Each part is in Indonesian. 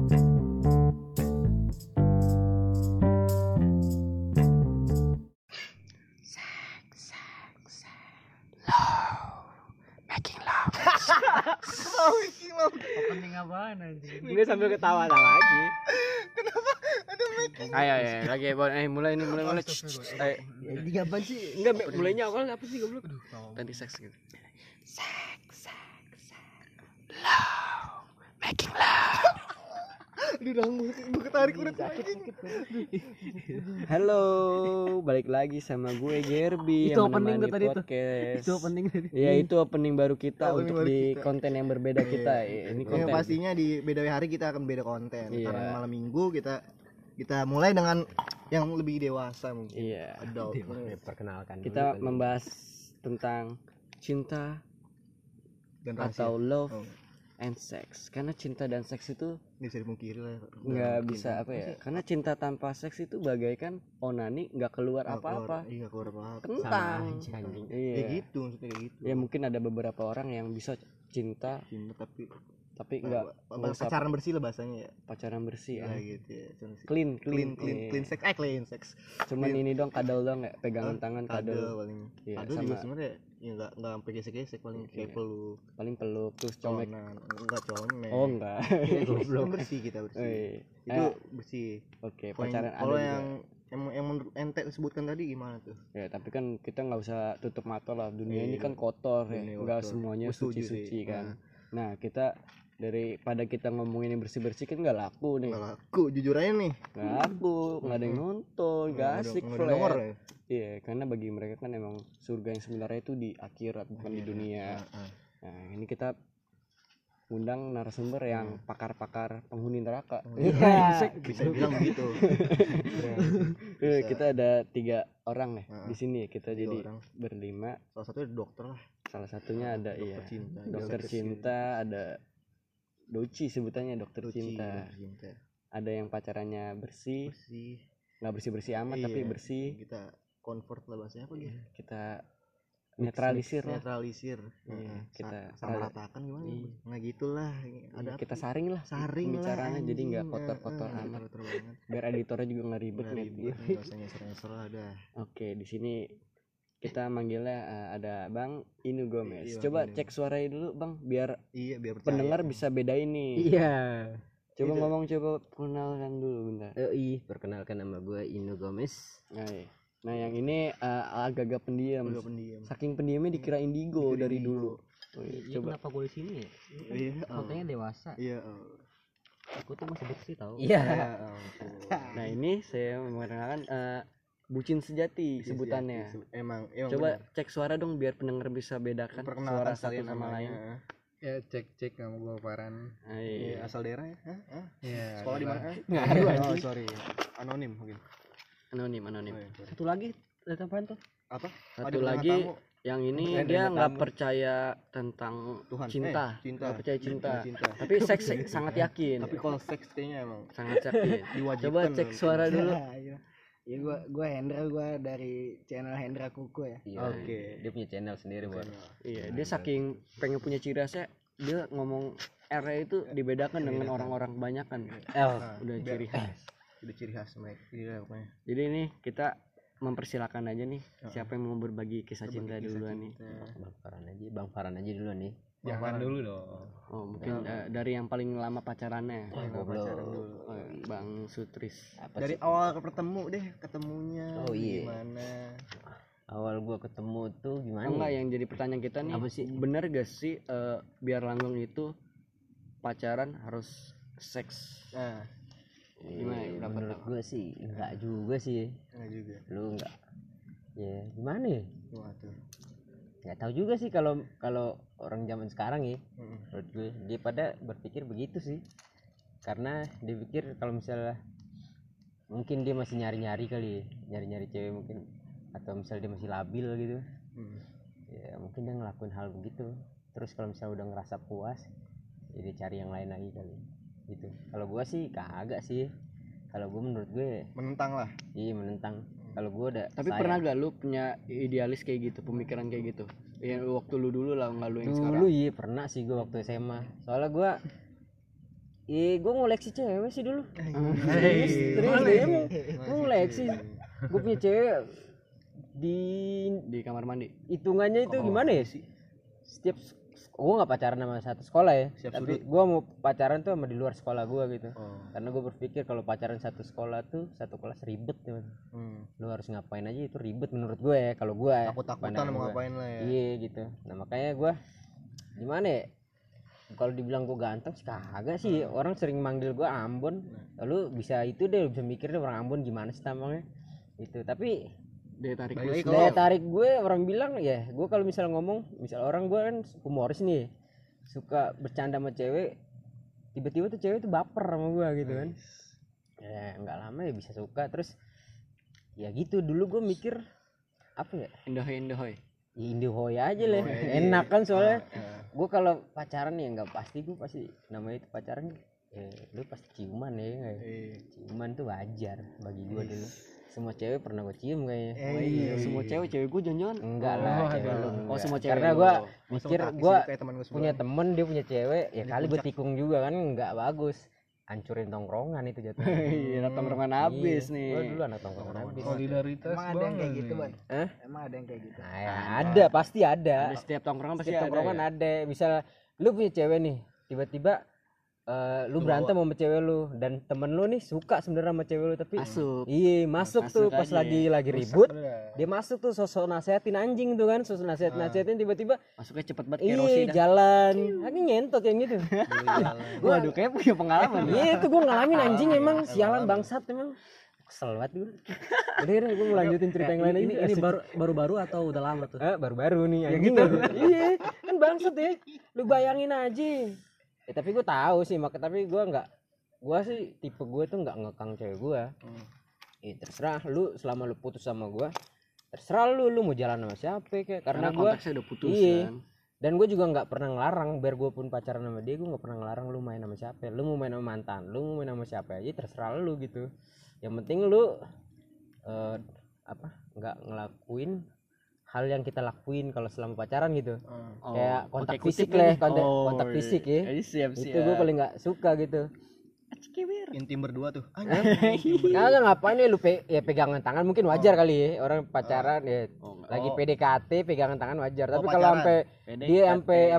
Opening apaan anjing? Gue sambil ketawa-tawa lagi. Kenapa ada making? Ayo lagi mulai nih mulai. Anjing apaan sih? Enggak mulainya awal apa sih goblok? Tadi seks gitu. Seks. Love. Making love. Aduh, gue ketarik udah sakit. Halo, balik lagi sama gue Gerbi. Itu opening tuh tadi tuh. Podcast. Itu opening tadi. Ya itu opening baru kita Opening untuk baru di kita. konten yang berbeda kita. Ini Ya, konten. pastinya di beda hari kita akan beda konten. Iya. Karena malam minggu kita mulai dengan yang lebih dewasa mungkin. Iya. Adult. Perkenalkan. Kita membahas tentang cinta Dan rahasia. atau love Oh, and sex. Karena cinta dan seks itu nggak bisa dipungkiri lah. nggak bisa apa ya? Karena cinta tanpa seks itu bagaikan onani, nggak keluar apa-apa. Iya, keluar apa-apa. Kentang. anjing. Kayak Iya. gitu, maksudnya kayak gitu. Ya mungkin ada beberapa orang yang bisa cinta Cinta tapi nggak usah pacaran bersih lah bahasanya ya. pacaran bersih Ya ya. gitu ya. Clean. Clean sex. Clean sex. Cuman ini dong kadal dong ya, pegangan tangan Kado kadal. paling. Iya, Kado sama- juga sebenarnya ya enggak sampai gesek-gesek, paling kayak Iya. peluk. Paling peluk terus comek. Conan, enggak comek. Oh enggak. Goblok. Bersih kita bersih. Itu bersih. Oke, Kalau pacaran kalau ada yang juga. yang menurut ente sebutkan tadi gimana tuh? Ya, tapi kan kita nggak usah tutup mata lah. Dunia Iya, ini kan kotor ya. dunia Nggak kotor. semuanya Gua setuju suci-suci sih. kan. Nah, kita daripada kita ngomongin yang bersih-bersih kan nggak laku nih. Enggak laku, jujur aja nih. Nggak laku, nggak ada yang nonton, nggak asik Nggak ada denger flat. ya. Iya, karena bagi mereka kan emang surga yang sebenarnya itu di akhirat bukan di dunia. Heeh. Nah, ini kita undang narasumber yang pakar-pakar penghuni neraka. Iya, bisa bilang begitu. Kita ada 3 orang nih Heeh. di sini. Kita 3 jadi orang. berlima. Salah satunya dokter lah. Salah satunya ada Dokter cinta. dokter cinta, ada Doci sebutannya dokter Doci, cinta. dokter cinta. Ada yang pacarannya bersih, Bersih. nggak bersih-bersih amat tapi Iya, bersih. Kita comfort lah bahasanya apa gitu. Kita netralisir lah. Netralisir. Iya, Heeh. kita sama ratakan gimana? Iya. Nggak gitulah. Ada Kita saring lah saring lah pembicaranya jadi nggak anjing. kotor-kotor Heeh, amat. kotor banget. Biar editornya juga nggak ribet Nggak nih. ribet nih, rasanya nyesel lah dah. Oke, di sini kita manggilnya ada Bang Inu Gomez. Iya, Coba Inu. cek suaranya dulu Bang, biar Iya, biar percaya. pendengar bisa bedain nih. Iya. Coba Itu. ngomong, coba kenalkan dulu bentar. Perkenalkan nama gue Inu Gomez. Nah, yang ini agak-agak pendiam. Agak pendiam. Saking pendiamnya dikira indigo Dikira dari indigo. dulu. Oh, iya. Ini Coba. kenapa gue di sini ya? Iya. Fotonya dewasa. Iya. Aku tuh masih bersih tau. Ya Iya. ampun. Nah, ini saya memperkenalkan bucin sejati sebutannya. Emang Coba cek suara dong biar pendengar bisa bedakan perkenalkan suara satu sama lain. Ya cek nama gue Farhan. Iya, Iya. asal daerah ya? Hah? Ya, Sekolah di mana? Ngaruh, Oh, anjing. sorry. Anonim mungkin. Anonim. Oh, iya, sorry. Satu lagi datang apaan tuh? Apa? Satu Ada lagi tamu. yang ini Ada dia nggak tamu. percaya tentang Tuhan. cinta. Cinta. Nggak percaya cinta. Cinta. Tapi seks sangat yakin. Tapi kalau seks kayaknya emang Sangat yakin. diwajibkan. Coba cek suara dulu. Ya gua Hendra, gua dari channel Hendra Kuku ya. Iya. Oke. Dia punya channel sendiri buat. Iya, dia saking pengen punya ciri khasnya, dia ngomong R itu dibedakan dengan orang-orang kebanyakan. L. Udah biar- ciri khas. Udah ciri khas mereka. Iya, pokoknya. Jadi ini kita mempersilakan aja nih siapa yang mau berbagi kisah cinta Berbagi kisah duluan nih. cinta. Bang Farhan aja dulu nih. Jangan dulu dong. Oh, mungkin dari yang paling lama pacarannya. Pacaran dulu. Oh, Bang Sutris. Apa Dari sih? awal ketemu deh, ketemunya Oh, iya. gimana? Awal gua ketemu tuh gimana? Enggak, ya? yang jadi pertanyaan kita nih, Apa sih? bener gak sih biar langgeng itu pacaran harus seks? Nah, Gimana ya, pendapat Menurut gua sih enggak juga sih. enggak juga. Lu enggak. Ya, gimana ya? Wah, tuh. Nggak tahu juga sih kalau orang zaman sekarang ya. Mm-mm. Menurut gue dia pada berpikir begitu sih, karena dia pikir kalau misalnya mungkin dia masih nyari-nyari kali, nyari-nyari cewek mungkin, atau misalnya dia masih labil gitu ya, mungkin dia ngelakuin hal begitu. Terus kalau misalnya udah ngerasa puas ya dia cari yang lain lagi kali gitu. Kalau gua sih kagak sih, kalau gua menurut gue Menentang lah. iya menentang. Kalau gua udah Tapi pernah gak lu punya idealis kayak gitu, pemikiran kayak gitu? Ya waktu lu dulu lah, nggak lu yang dulu sekarang. iya pernah sih gua waktu SMA. Soalnya gua gue ngoleksi cewek sih dulu. Serius deh, gue ngoleksi. Gue punya cewek di kamar mandi. Hitungannya itu gimana ya sih? Setiap gue nggak pacaran sama satu sekolah ya, tapi gue mau pacaran tuh sama di luar sekolah gue gitu. Karena gue berpikir kalau pacaran satu sekolah tuh satu kelas ribet ya. Lu harus ngapain aja itu ribet menurut gue ya. Kalau gue takut-takutan mau ngapain lah ya. Iya gitu. Nah makanya gue gimana ya, kalau dibilang gue ganteng sih kagak sih. Orang sering manggil gue Ambon. Lalu bisa itu deh, bisa mikir deh orang Ambon gimana sih tampangnya itu. Tapi Daya tarik gue orang bilang ya, gue kalau misal ngomong, misal orang gue kan humoris nih, suka bercanda sama cewek, tiba-tiba tuh cewek tuh baper sama gue gitu kan. Ya nggak lama ya bisa suka. Terus ya gitu, dulu gue mikir apa ya, indahoy ya indahoy aja lah, enak kan soalnya. Gue kalau pacaran ya nggak pasti, gue pasti namanya itu pacaran lu pasti ciuman ya nggak ya? Ciuman tuh wajar bagi gue dulu. Semua cewek pernah gue cium kayaknya. Semua cewek gue jangan enggak lah, cewek lu enggak. semua cewek. Karena gue mikir gue punya punya temen dia punya cewek ya, kali gue tikung juga kan nggak bagus, hancurin tongkrongan itu jatuhnya. Iya, tongkrongan habis nih. Gue dulu anak tongkrongan habis. Solidaritas Emang ada yang kayak gitu, Bang? Emang ada yang kayak gitu? Nah, ya, ada, pasti ada. Setiap tongkrongan pasti Setiap ada. tongkrongan ada. Misal lu punya cewek nih, tiba-tiba lu berantem sama cewek lu dan temen lu nih suka sebenarnya sama cewek lu, tapi masuk tuh pas aja. lagi ribut, dia masuk tuh sosok nasehatin anjing tuh kan, sosok nasehatin tiba-tiba masuknya cepet banget kayak Rosi dah. jalan lagi nyentot yang gitu. Waduh, kayak punya pengalaman. Iya itu gue ngalamin anjing, emang sialan bangsat emang. Kesel banget gue. Udah gue mau lanjutin cerita yang lain aja. Ini baru-baru atau udah lama tuh? Baru-baru nih anjing. Iya kan bangsat ya, lu bayangin aja. Tapi gue tahu sih, tapi gue sih tipe gue tuh nggak ngekang cewek gue. Terserah lu, selama lu putus sama gue, terserah lu mau jalan sama siapa kayak. Karena gue udah putus kan. Dan gue juga nggak pernah ngelarang, biar gue pun pacaran sama dia, gue nggak pernah ngelarang lu main sama siapa. Lu mau main sama mantan, lu mau main sama siapa aja, terserah lu gitu. Yang penting lu nggak ngelakuin hal yang kita lakuin kalau selama pacaran gitu. Kayak kontak fisik lah, kontak fisik ya. Siap. Itu gue paling nggak suka gitu. Intim berdua tuh. Kagak ngapain ya lu pegangan tangan mungkin wajar kali ya, orang pacaran ya lagi PDKT pegangan tangan wajar. Tapi kalau sampai dia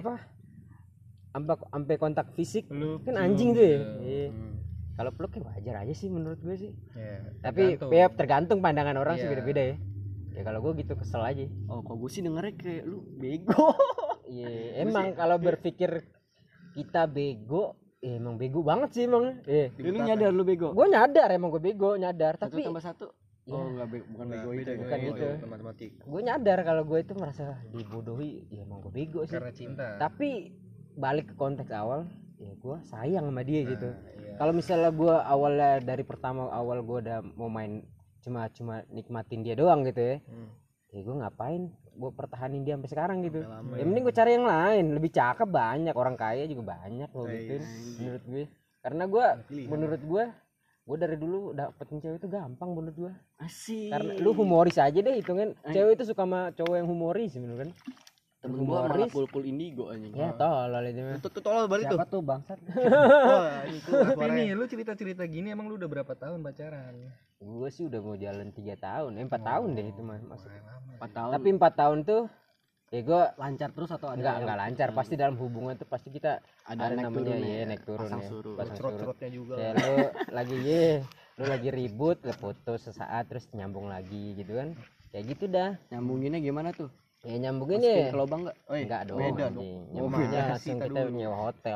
sampai kontak fisik kan anjing tuh ya. Kalau peluk ya wajar aja sih menurut gue sih. Tapi ya tergantung pandangan orang sih, beda-beda ya. Ya kalau gue gitu kesel aja. Kok gue sih dengernya kayak lu bego. Iya, emang kalau berpikir kita bego, emang bego banget sih emang. Lu nyadar lu bego? Gue nyadar, emang gue bego, nyadar. Tapi 1+1. Enggak bukan bego itu. Bukan gitu. Matematik. Gue nyadar kalau gue itu merasa dibodohi, ya emang gue bego sih. Karena cinta. Tapi balik ke konteks awal, ya gue sayang sama dia gitu. Kalau misalnya gue awalnya dari pertama awal gue udah mau main cuma nikmatin dia doang gitu ya. Ya gue ngapain gue pertahanin dia sampai sekarang gitu. Ya mending gue cari yang lain, lebih cakep banyak, orang kaya juga banyak loh gitu menurut gue. Karena menurut gue dari dulu dapetin cewek itu gampang menurut gue. Asik. Karena lu humoris aja deh hitungin. Cewek itu suka sama cowok yang humoris sebenarnya kan. Temen gua malah pul indigo anjing. Ya tolol itu mah. Itu tolol balik tuh. Siapa tuh bangsat? Tapi nih lu cerita-cerita gini emang lu udah berapa tahun pacaran? Gue sih udah mau jalan 3 tahun, 4 tahun deh itu mah masuk. 4 tahun. Tapi 4 tahun tuh ya gue lancar terus atau ada enggak lancar. Pasti dalam hubungan tuh pasti kita ada naik namanya turun ya naik turun pasang ya. surut. Pasang surut. Cerot-cerotnya juga. Ya lu lagi ribut, lu putus sesaat terus nyambung lagi gitu kan. Kayak gitu dah. Nyambunginnya gimana tuh? Ya nyambungin ya. Ke lobang enggak? Enggak dong. beda anjing. dong. Nyambungnya Oh, langsung kita kita dulu. nyewa hotel.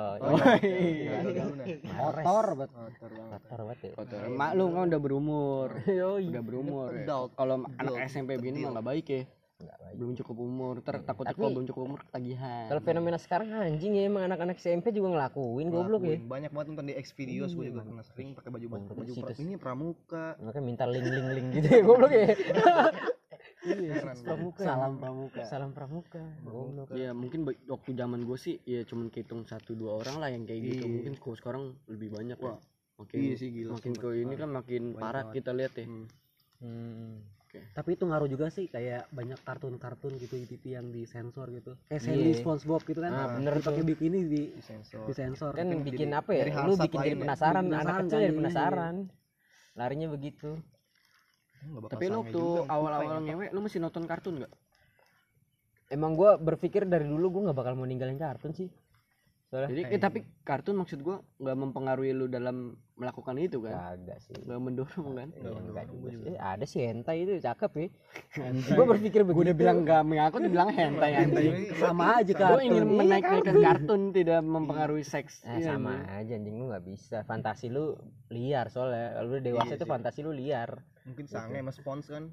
Kotor banget. Kotor banget ya. Maklum kan udah berumur. Udah berumur. Ya. Adult. Kalau anak SMP begini mah enggak baik ya. Enggak baik. Belum cukup umur, takut Tapi- kalau belum cukup umur ketagihan. Kalau fenomena sekarang anjing ya, emang anak-anak SMP juga ngelakuin goblok ya. Banyak banget nonton di Xvideos, gue juga pernah sering pakai baju Situs. ini pramuka. Makanya minta link gitu ya goblok ya. Iya, pramuka. Salam pramuka. Goblok. Ya mungkin waktu zaman gue sih ya cuman kehitung 1-2 orang lah yang kayak gitu. Mungkin kalau sekarang lebih banyak ya. Makin Iya sih, gila. makin ke ini kan makin parah kita lihat ya. Hmm. Oke. Tapi itu ngaruh juga sih, kayak banyak kartun-kartun gitu di TV yang disensor gitu. Kayak Iya. Sandy, SpongeBob gitu kan. Ah, bener pakai tuh. bikini Sensor. disensor. Kan bikin jadi- apa ya, dari lu hasad bikin jadi lainnya. penasaran, Bikin anak penasaran kecil jadi kan, penasaran, larinya begitu. Nggak bakal Tapi lu sange waktu juga, awal-awal kupeng. ngewe lu masih nonton kartun nggak? Emang gua berpikir dari dulu gua nggak bakal mau ninggalin kartun sih, soalnya Jadi tapi kartun maksud gua nggak mempengaruhi lu dalam melakukan itu kan? kagak sih. Nggak mendorong kan? Iya, enggak juga sih. Ada sih hentai itu cakep ya. Gua berpikir begitu. Gue udah bilang nggak mengaku, dibilang hentai anjing. Sama aja kan. Gue ingin Iya, menaik-naikkan kartun tidak mempengaruhi seks. Iya, sama anjing. aja anjing, lu nggak bisa. Fantasi lu liar soalnya. Kalau lu dewasa Iya itu sih. fantasi lu liar. Mungkin sange sama spons kan.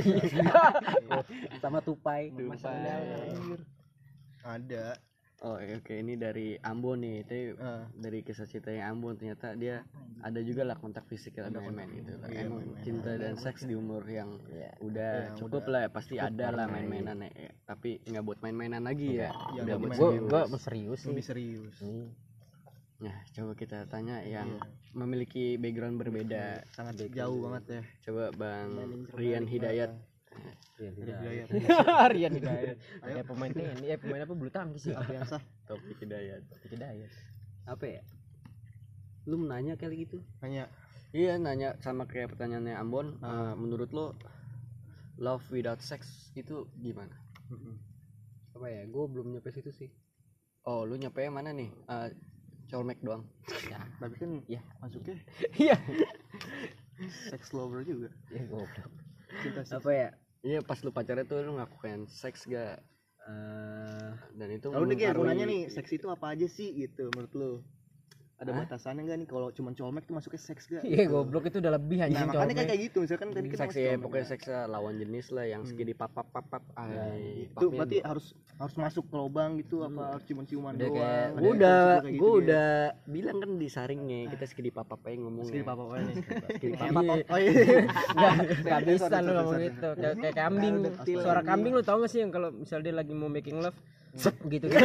Sama tupai. Ada. Oh oke, ini dari Ambon nih. Tapi dari kisah ceritanya Ambon ternyata dia ada juga lah kontak fisik, ada main-main gitu. Iya, Emang main-main. cinta dan seks di umur yang Iya. udah Yang cukup udah lah ya, pasti ada lah main-mainan ya. Tapi nggak buat main-mainan lagi ya. Iya, Udah lagi buat main Gua serius. gua mau serius sih. Lebih serius. Nih, Nah, coba kita tanya yang memiliki background berbeda. Sangat jauh banget ya. Coba Bang Rian Hidayat. Rian Hidayat. Hidayat. Rian Hidayat. Kayak pemain TNI, pemain apa bulu tangkis sih. Biasa. Topik Hidayat. Hidayat. Apa ya? Lu nanya kali gitu? Hanya Iya, nanya sama kayak pertanyaannya Ambon. Menurut lo love without sex itu gimana? Apa ya? Gue belum nyampe situ sih. Oh, lu nyampe yang mana nih? Colmek doang. tapi kan Ya. masuknya Iya. sex lover juga. Ya goblok. Cinta seks. Apa ya? Iya, pas lu pacarnya tuh lu ngakuin seks gak? Dan itu Lalu nih kayak mempengaruhi- nanya nih, seks itu apa aja sih gitu menurut lu? Ada batasannya enggak nih kalau cuma colmek tuh masuknya seks gak? Iya goblok, itu udah lebih anjing. Nah, makanya colmek. kayak gitu misalkan tadi kita seks masuk ya, colmek. pokoknya seks lawan jenis lah yang segini papap. Itu berarti harus masuk ke lubang gitu apa harus ciuman-ciuman Udah doang? kayak- Ada gue yang udah suka kayak gue gitu udah bilang kan di saringnya kita segini papap aja ngomongnya. Segini apa-apa nih. Segini Kayak papap. apa? Oh iya. Nggak bisa lu ngomong sorry. gitu. Kayak kambing. detil Suara lagi. kambing lu tau gak sih yang kalau misal dia lagi mau making love sep gitu gitu.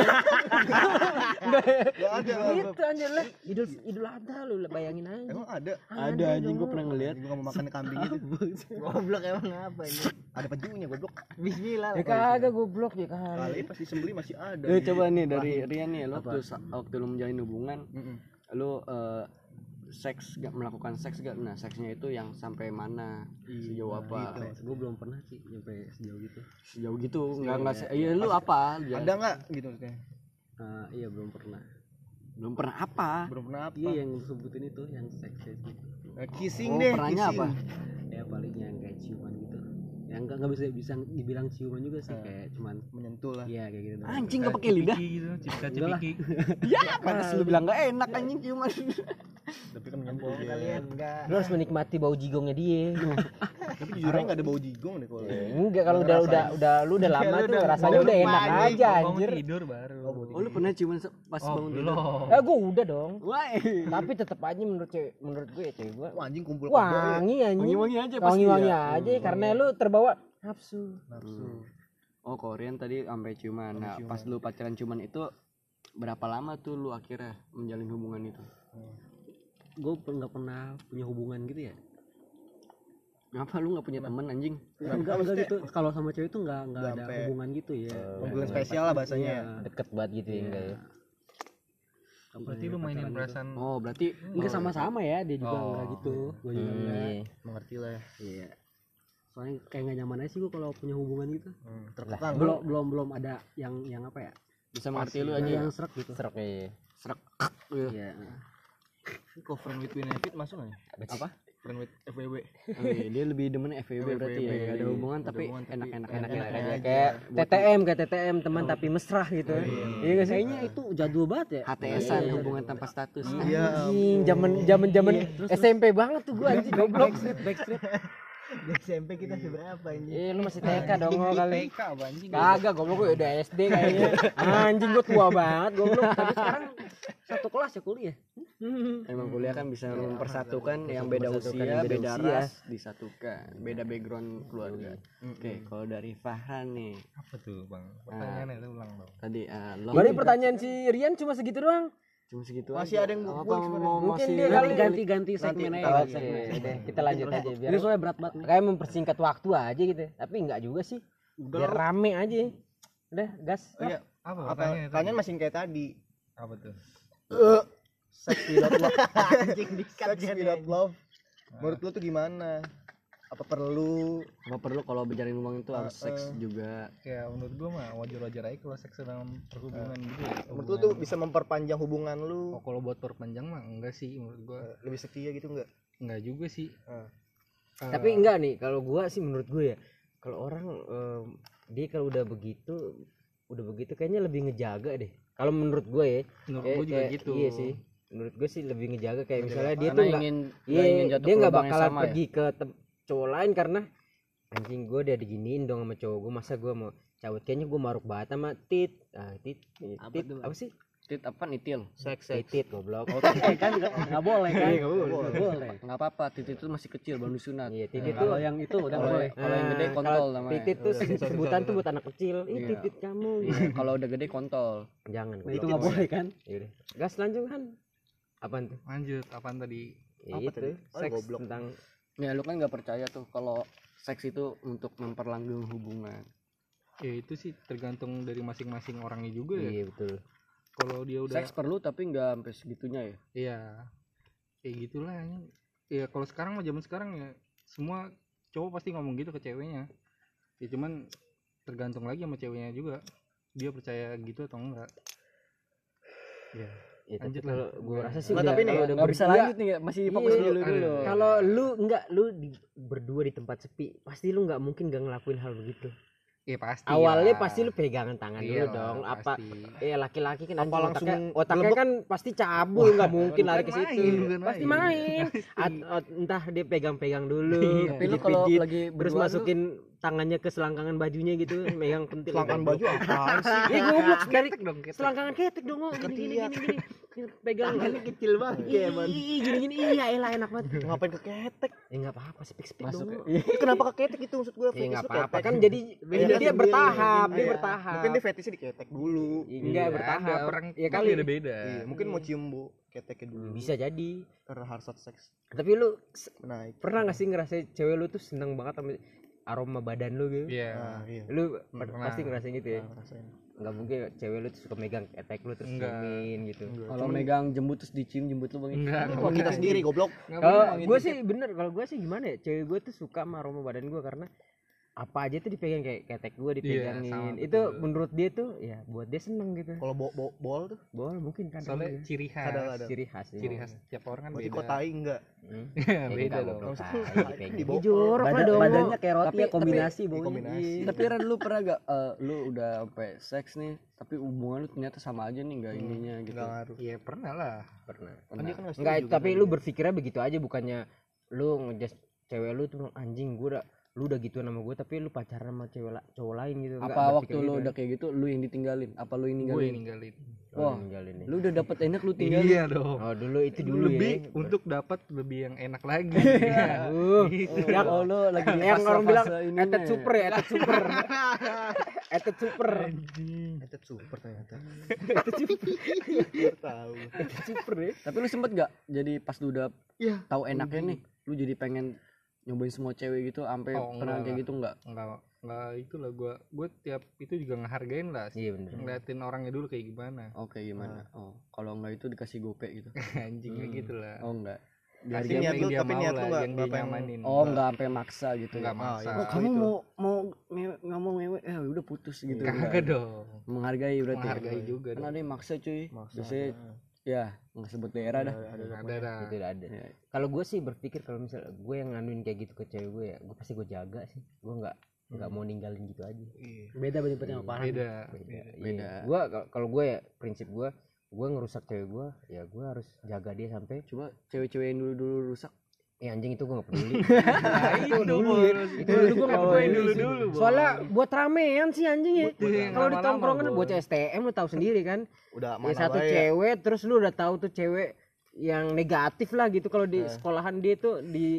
Enggak ada. Gitu anjir lah. Idul Adha lu bayangin aja. Emang ada? Ada anjing, gue pernah ngeliat. Gue mau makan kambing gitu. Goblok emang apa ini? Ada pejunya goblok. Bismillah. Ya kagak goblok ya kan. Kali pasti sembeli masih ada. Coba nih dari Rian nih, lo waktu lu menjalin hubungan, Mm-mm. lu seks gak melakukan seks gak? Nah, seksnya itu yang sampai mana? Sejauh apa? Gue belum pernah sih sampai sejauh gitu. Sejauh gitu nggak iya lu apa? Ada nggak gitu maksudnya? Iya belum pernah. Belum pernah apa? Belum pernah apa? Iya yang lu sebutin itu yang seks itu. Kissing Oh, deh. pernahnya kissing. apa? Ya paling yang kayak ciuman gitu. Yang nggak bisa dibilang ciuman juga sih, kayak cuman Menyentuh lah. iya kayak gitu. doang. Anjing gak pakai lidah. gitu, cipika Enggak lah. cipiki. Ya, pantas lu bilang gak enak anjing ciuman. Tapi kan menyentuh. Bohong kalian enggak. Lu harus menikmati bau jigongnya dia. Tapi jujur aja nggak ada bau jigong deh kalau. Enggak, kalau lu udah lama tuh rasanya udah enak aja anjir. Tidur baru. Oh, lu pernah ciuman pas Oh, bangun tidur? belum. Gua udah dong. Wah, Tapi tetep aja menurut gue ya cewek gua Wah, anjing kumpul kebo ya. wangi anjing. wangi-wangi aja pasti. Wangi-wangi ya. aja karena lu terbawa nafsu. Nafsu. Oh, Korean tadi sampai ciuman. Nah, pas lu pacaran ciuman itu berapa lama tuh lu akhirnya menjalin hubungan itu? Gue nggak pernah punya hubungan gitu ya. Ngapa lu nggak punya temen anjing? Enggak gitu. Kalau sama cewek itu nggak ada sampai- hubungan gitu ya. Hubungan spesial lah bahasanya. Iya. Deket banget gitu ya enggak ya. Berarti lu mainin perasaan. Oh, berarti Enggak sama-sama ya, dia juga Oh. enggak gitu. Gue juga enggak. Iya. Mengerti lah ya. Iya. Soalnya kayak nggak nyaman aja sih gue kalau punya hubungan gitu. Terkekang. Belum ada yang apa ya? bisa mengerti lu Ada aja. yang serak gitu. Serak ya. Serak. Gitu. Iya. Kok friend with benefit masuk nggak ya? Apa? Friend with FWB. Oh, iya, dia lebih demen FWB berarti ya. FWB. Gak ada hubungan Nggak ada tapi hubungan, tapi enak-enak Enak-enak aja. aja kayak TTM teman tapi mesra gitu. Iya enggak sih? Kayaknya itu jadul banget ya. HTS-an hubungan tanpa status. Iya. Anjing, zaman SMP banget tuh gua anjing goblok. Backstreet. Di SMP kita seberapa ini? Lu masih TK dong kali. TK apa anjing? Kagak, goblok gue udah SD kayaknya. Anjing gua tua banget goblok. Tapi sekarang satu kelas ya kuliah. Emang kuliah kan bisa mempersatukan yang beda Mempersatukan usia, yang beda beda usia. ras disatukan, beda background keluarga. Oke, kalau dari Farhan nih, Apa tuh, Bang? Pertanyaannya itu ulang dong. tadi Berarti pertanyaan si Rian cuma segitu doang. Cuma segitu Masih aja. ada yang apa book sebenarnya. mau Mungkin masih dia Nanti ganti segmen nanti aja. Oke, udah, kita lanjut aja biar Ini soalnya berat banget nih. kayak mempersingkat waktu aja gitu. Tapi enggak juga sih. Biar rame aja. Udah, gas. Oh, iya. Apa Apa pertanyaannya tadi? kalian masih kayak tadi. Apa tuh? Sex without love. Anjing dikat Sex without love. Menurut lu tuh gimana? Apa perlu? apa perlu kalau bicarain uang itu harus seks juga. Ya menurut gua mah wajar-wajar aja kalau seks dalam perhubungan gitu ya. Menurut lu tuh bisa memperpanjang hubungan lu? Oh, kalau buat perpanjang mah enggak sih menurut gua. Lebih setia gitu enggak? Enggak juga sih. Tapi enggak nih, kalau gua sih menurut gue ya, kalau orang dia kalau udah begitu kayaknya lebih ngejaga deh. Kalau menurut gue ya, Menurut gua juga kayak- gitu. Iya sih. Menurut gue sih lebih ngejaga kayak misalnya dia Karena tuh enggak ingin iya, jatuh dia ke nggak lubang yang bakalan sama ya? pergi ke cowok lain karena anjing gue udah diginiin dong sama cowok gue, masa gue mau cabut, kayaknya gue maruk banget sama tit apa sih Tit apa nitil? Seks. tit goblok Kan nggak boleh kan? Nggak boleh. Enggak apa-apa, tit itu masih kecil baru disunat. iya tit itu Kalau yang itu udah Kalau boleh. kalau yang gede kontol namanya. tit itu sebutan tuh buat anak kecil Iya. titit kamu Kalau udah gede kontol. jangan Itu nggak boleh kan? yaudah gas lanjut kan apaan tuh Lanjut apaan tadi? ya, Apa itu tadi? Oh, seks goblok. tentang Ya lu kan nggak percaya tuh kalau seks itu untuk memperlanggeng hubungan. Ya itu sih tergantung dari masing-masing orangnya juga ya. iya betul Kalau dia udah Seks perlu tapi nggak sampai segitunya ya. iya kayak gitulah ini. Ya kalau sekarang mah zaman sekarang ya semua cowok pasti ngomong gitu ke ceweknya. Ya cuman tergantung lagi sama ceweknya juga. Dia percaya gitu atau enggak. Ya. ya, tapi Lanjut kalau lah. gue rasa sih Nggak, udah- tapi nih, kalau udah Nggak bisa berdua- lanjut nih, masih fokus Iya, dulu. kalau lu berdua di tempat sepi pasti lu nggak mungkin gak ngelakuin hal begitu. Ya pasti. Awalnya lah. pasti lu pegangan tangan Iya dulu lah, dong. Apa pasti. laki-laki kan Apa anjing langsung otaknya gelebek? kan pasti cabul, nggak mungkin lari ke Bukan situ. main, bukan Pasti main. main. Entah dia pegang-pegang dulu, Tapi lu kalau pijit-pijit, lagi terus berdua masukin tangannya ke selangkangan bajunya gitu, megang pentil. Selangkangan baju apaan sih? Iya goblok dari dong, ketek. selangkangan ketek dong, oh, gini. Pegang kecil banget ya, Man. gini iya elah enak banget. Ngapain ke ketek? Ya enggak apa-apa, speak masuk dong. Kenapa ke ketek itu maksud gue? Ya enggak Fetish lu apa-apa ketek. kan jadi Beda dia kan? bertahap, dia Iya. bertahap. Mungkin dia fetishnya di ketek dulu. Enggak Iya, bertahap. ada orang Ya kali beda-beda. Iya, mungkin mau cium bu keteknya dulu. bisa jadi. Karena harsat seks Tapi lu naik. pernah gak sih ngerasain cewek lu tuh seneng banget sama aroma badan lu gitu? Iya. Nah, iya. Lu Pernah. pasti ngerasain gitu ya? Nah, ngerasain. Enggak mungkin cewek lu tuh suka megang ketek lu terus Enggak. ciumin gitu. kalau megang jembut terus dicium jembut lu bang. Enggak. Kalau kita sendiri goblok. Kalau gue sih bener, kalau gue sih gimana ya? Cewek gue tuh suka sama aroma badan gue karena apa aja tuh dipegang kayak ketek gue dipegangin. sama, Itu betul. menurut dia tuh ya buat dia seneng gitu. Kalau bol tuh Boleh mungkin kan. Soalnya iya. ciri khas. Ada. Ciri khas. iya. Ciri khas tiap orang kan berarti beda. kotai enggak. Hmm. Beda enggak, dong. goblok. Maksudnya Dipegang. di bawah. Jorok lah Badan, dong. badannya kayak roti Tapi- ya, kombinasi baunya. kombinasi. Tapi Ran lu pernah gak lu udah sampai seks nih tapi hubungan lu ternyata sama aja nih nggak ininya gitu. Enggak ngaruh. Iya pernah lah. Pernah. Kan dia kan nggak Enggak, setuju tapi kan lu dia. berpikirnya begitu aja, bukannya lu ngejudge cewek lu tuh bilang, anjing lu udah gitu sama gue tapi lu pacaran sama cowok lain gitu. Enggak Apa waktu berpikir lu gitu. udah kayak gitu lu yang ditinggalin? Apa lu yang Gue ninggalin? ninggalin. Oh, Wah, ninggalin nih. lu udah dapet enak lu tinggalin. Iya dong. Oh, dulu itu dulu Lebih ya. untuk dapat lebih yang enak lagi. Yang Oh, lu lagi di yang orang bilang fase-fase ininya etet ya? super ya, etet super. Etet super. Etet super ternyata. Tahu. Etet super ya. Tapi lu sempet gak jadi pas lu udah Iya. tahu enaknya nih, lu jadi pengen nyobain semua cewek gitu sampai Oh, pernah enggak. kayak gitu enggak? Enggak itulah gue tiap itu juga ngehargain lah. Iya bener. Ngeliatin orangnya dulu kayak gimana. Oke, gimana? Oh, kalau enggak itu dikasih gope gitu. Anjingnya gitu lah. Oh, enggak. Biar Tapi dia niat yang lu- dia tapi mau niat lah, lu nggak- yang nggak dia pengen- nyamanin. Oh, enggak sampai maksa gitu Enggak ya. maksa. iya. Oh, kamu mau ngomong ngewe udah putus gitu. Kagak dong. Menghargai berarti. Menghargai juga Kan dong. ada yang maksa cuy. Maksa. Biasanya ya nggak sebut daerah dah. Ada dah. Itu udah ada. Ya. Kalau gue sih berpikir kalau misalnya gue yang nganuin kayak gitu ke cewek gue ya, gue pasti gue jaga sih. Gue nggak mau ninggalin gitu aja. Beda bentuknya sama Farhan. Beda. Beda. Gue kalau gue ya prinsip gue ngerusak cewek gue ya gue harus jaga dia sampai Coba cewek-cewek yang dulu rusak. anjing itu gue nggak peduli. Itu dulu. Itu dulu gue nggak peduli. dulu. Soalnya buat ramean sih anjing ya. Buat yang Kalau di lama-lama, tongkrongan Boy. bocah STM lu tahu sendiri kan. Udah Ya mana satu bae ya. cewek terus lu udah tahu tuh cewek yang negatif lah gitu kalau di sekolahan dia tuh di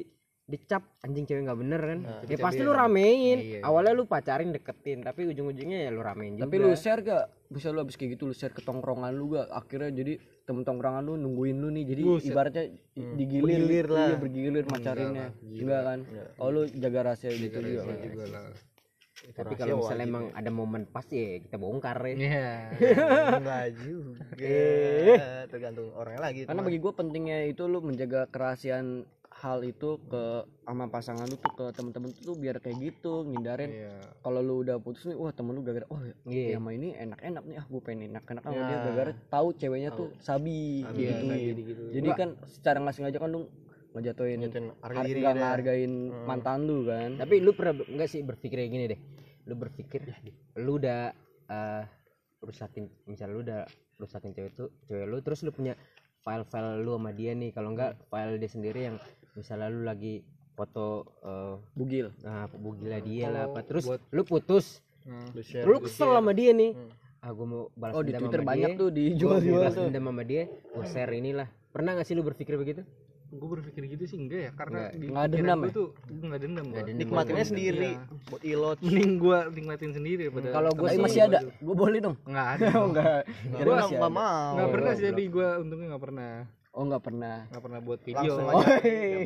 dicap anjing cewek nggak bener kan, ya dicap pasti dia. lu ramein. Iya. Awalnya lu pacarin deketin, tapi ujung-ujungnya ya lu ramein juga. Tapi lu share gak? Bisa lu abis kayak gitu lu share ke tongkrongan lu gak? Akhirnya jadi temen tongkrongan lu nungguin lu nih. Jadi ibaratnya digilir. Bergilir lah. Iya bergilir macarinnya. Enggak kan? Oh lu jaga rahasia gitu juga kan? juga lah. Tapi kalau misalnya emang ada momen pasti ya kita bongkar ya. Iya. Enggak juga. Tergantung orangnya lagi. Karena bagi gue pentingnya itu lu menjaga kerahasiaan hal itu ke sama pasangan lu tuh ke temen-temen tuh biar kayak gitu ngindarin. Kalau lu udah putus nih, wah temen lu gara-gara ya sama ini enak-enak nih, gue pengen enak-enak sama dia gara-gara tahu ceweknya tuh sabi gitu. Jadi kan secara nggak sengaja kan lu ngejatuhin harga diri nggak dia. ngehargain mantan lu kan. Tapi lu pernah enggak sih berpikir kayak gini deh, lu berpikir lu udah rusakin, misal lu udah rusakin cewek lu, terus lu punya file-file lu sama dia nih, kalau enggak file dia sendiri yang misalnya lu lagi foto Bugil. nah bugilnya dia lah apa, terus buat- lu putus, lu kesel sama dia nih, gue mau balas Oh di dendam Twitter sama banyak dia, tuh gua dijual-jual balas tuh. dendam sama dia, gue share inilah. Pernah nggak sih lu berpikir begitu? Gue berpikir gitu sih enggak ya, karena di Nggak pikiran dendam gua ya? tuh gue nggak dendam gua. Nikmatinnya sendiri buat ilot. Mending gue nikmatin sendiri pada Kalau gua Tapi sih masih ada. Gue boleh dong. nggak ada. Enggak. Gua enggak mau. Nggak pernah sih, tapi gue untungnya nggak pernah Nggak pernah. buat video. Langsung Oh, aja.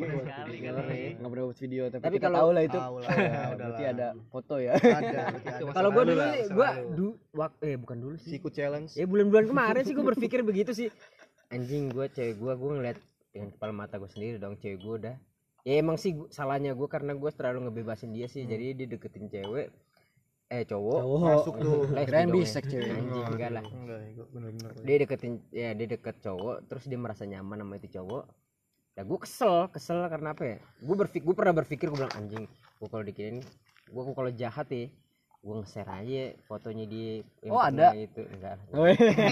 nggak pernah buat video tapi, Tapi kita kalau- tahu lah itu. Tahu lah, berarti ada foto ya. Ada berarti ada. Kalau gue lalu dulu lah, nih, masa gue lalu. bukan dulu sih, Siku challenge. ya bulan-bulan kemarin sih gue berpikir begitu sih, anjing gue cewek gue ngeliat dengan kepala mata gue sendiri dong, cewek gue udah, ya emang sih salahnya gue karena gue terlalu ngebebasin dia sih, jadi dia deketin cewek cowok Masuk tuh. lesbi Kirain dong, bisek cewek. anjing enggak lah, Enggak, gua bener-bener. dia deketin ya dia deket cowok, terus dia merasa nyaman sama itu cowok, ya gue kesel karena apa ya, gue pernah berpikir, gue bilang anjing, gue kalau dikirim, gue kalau jahat ya gue nge-share aja fotonya di yang Oh, pernah ada? itu enggak lah. Oh,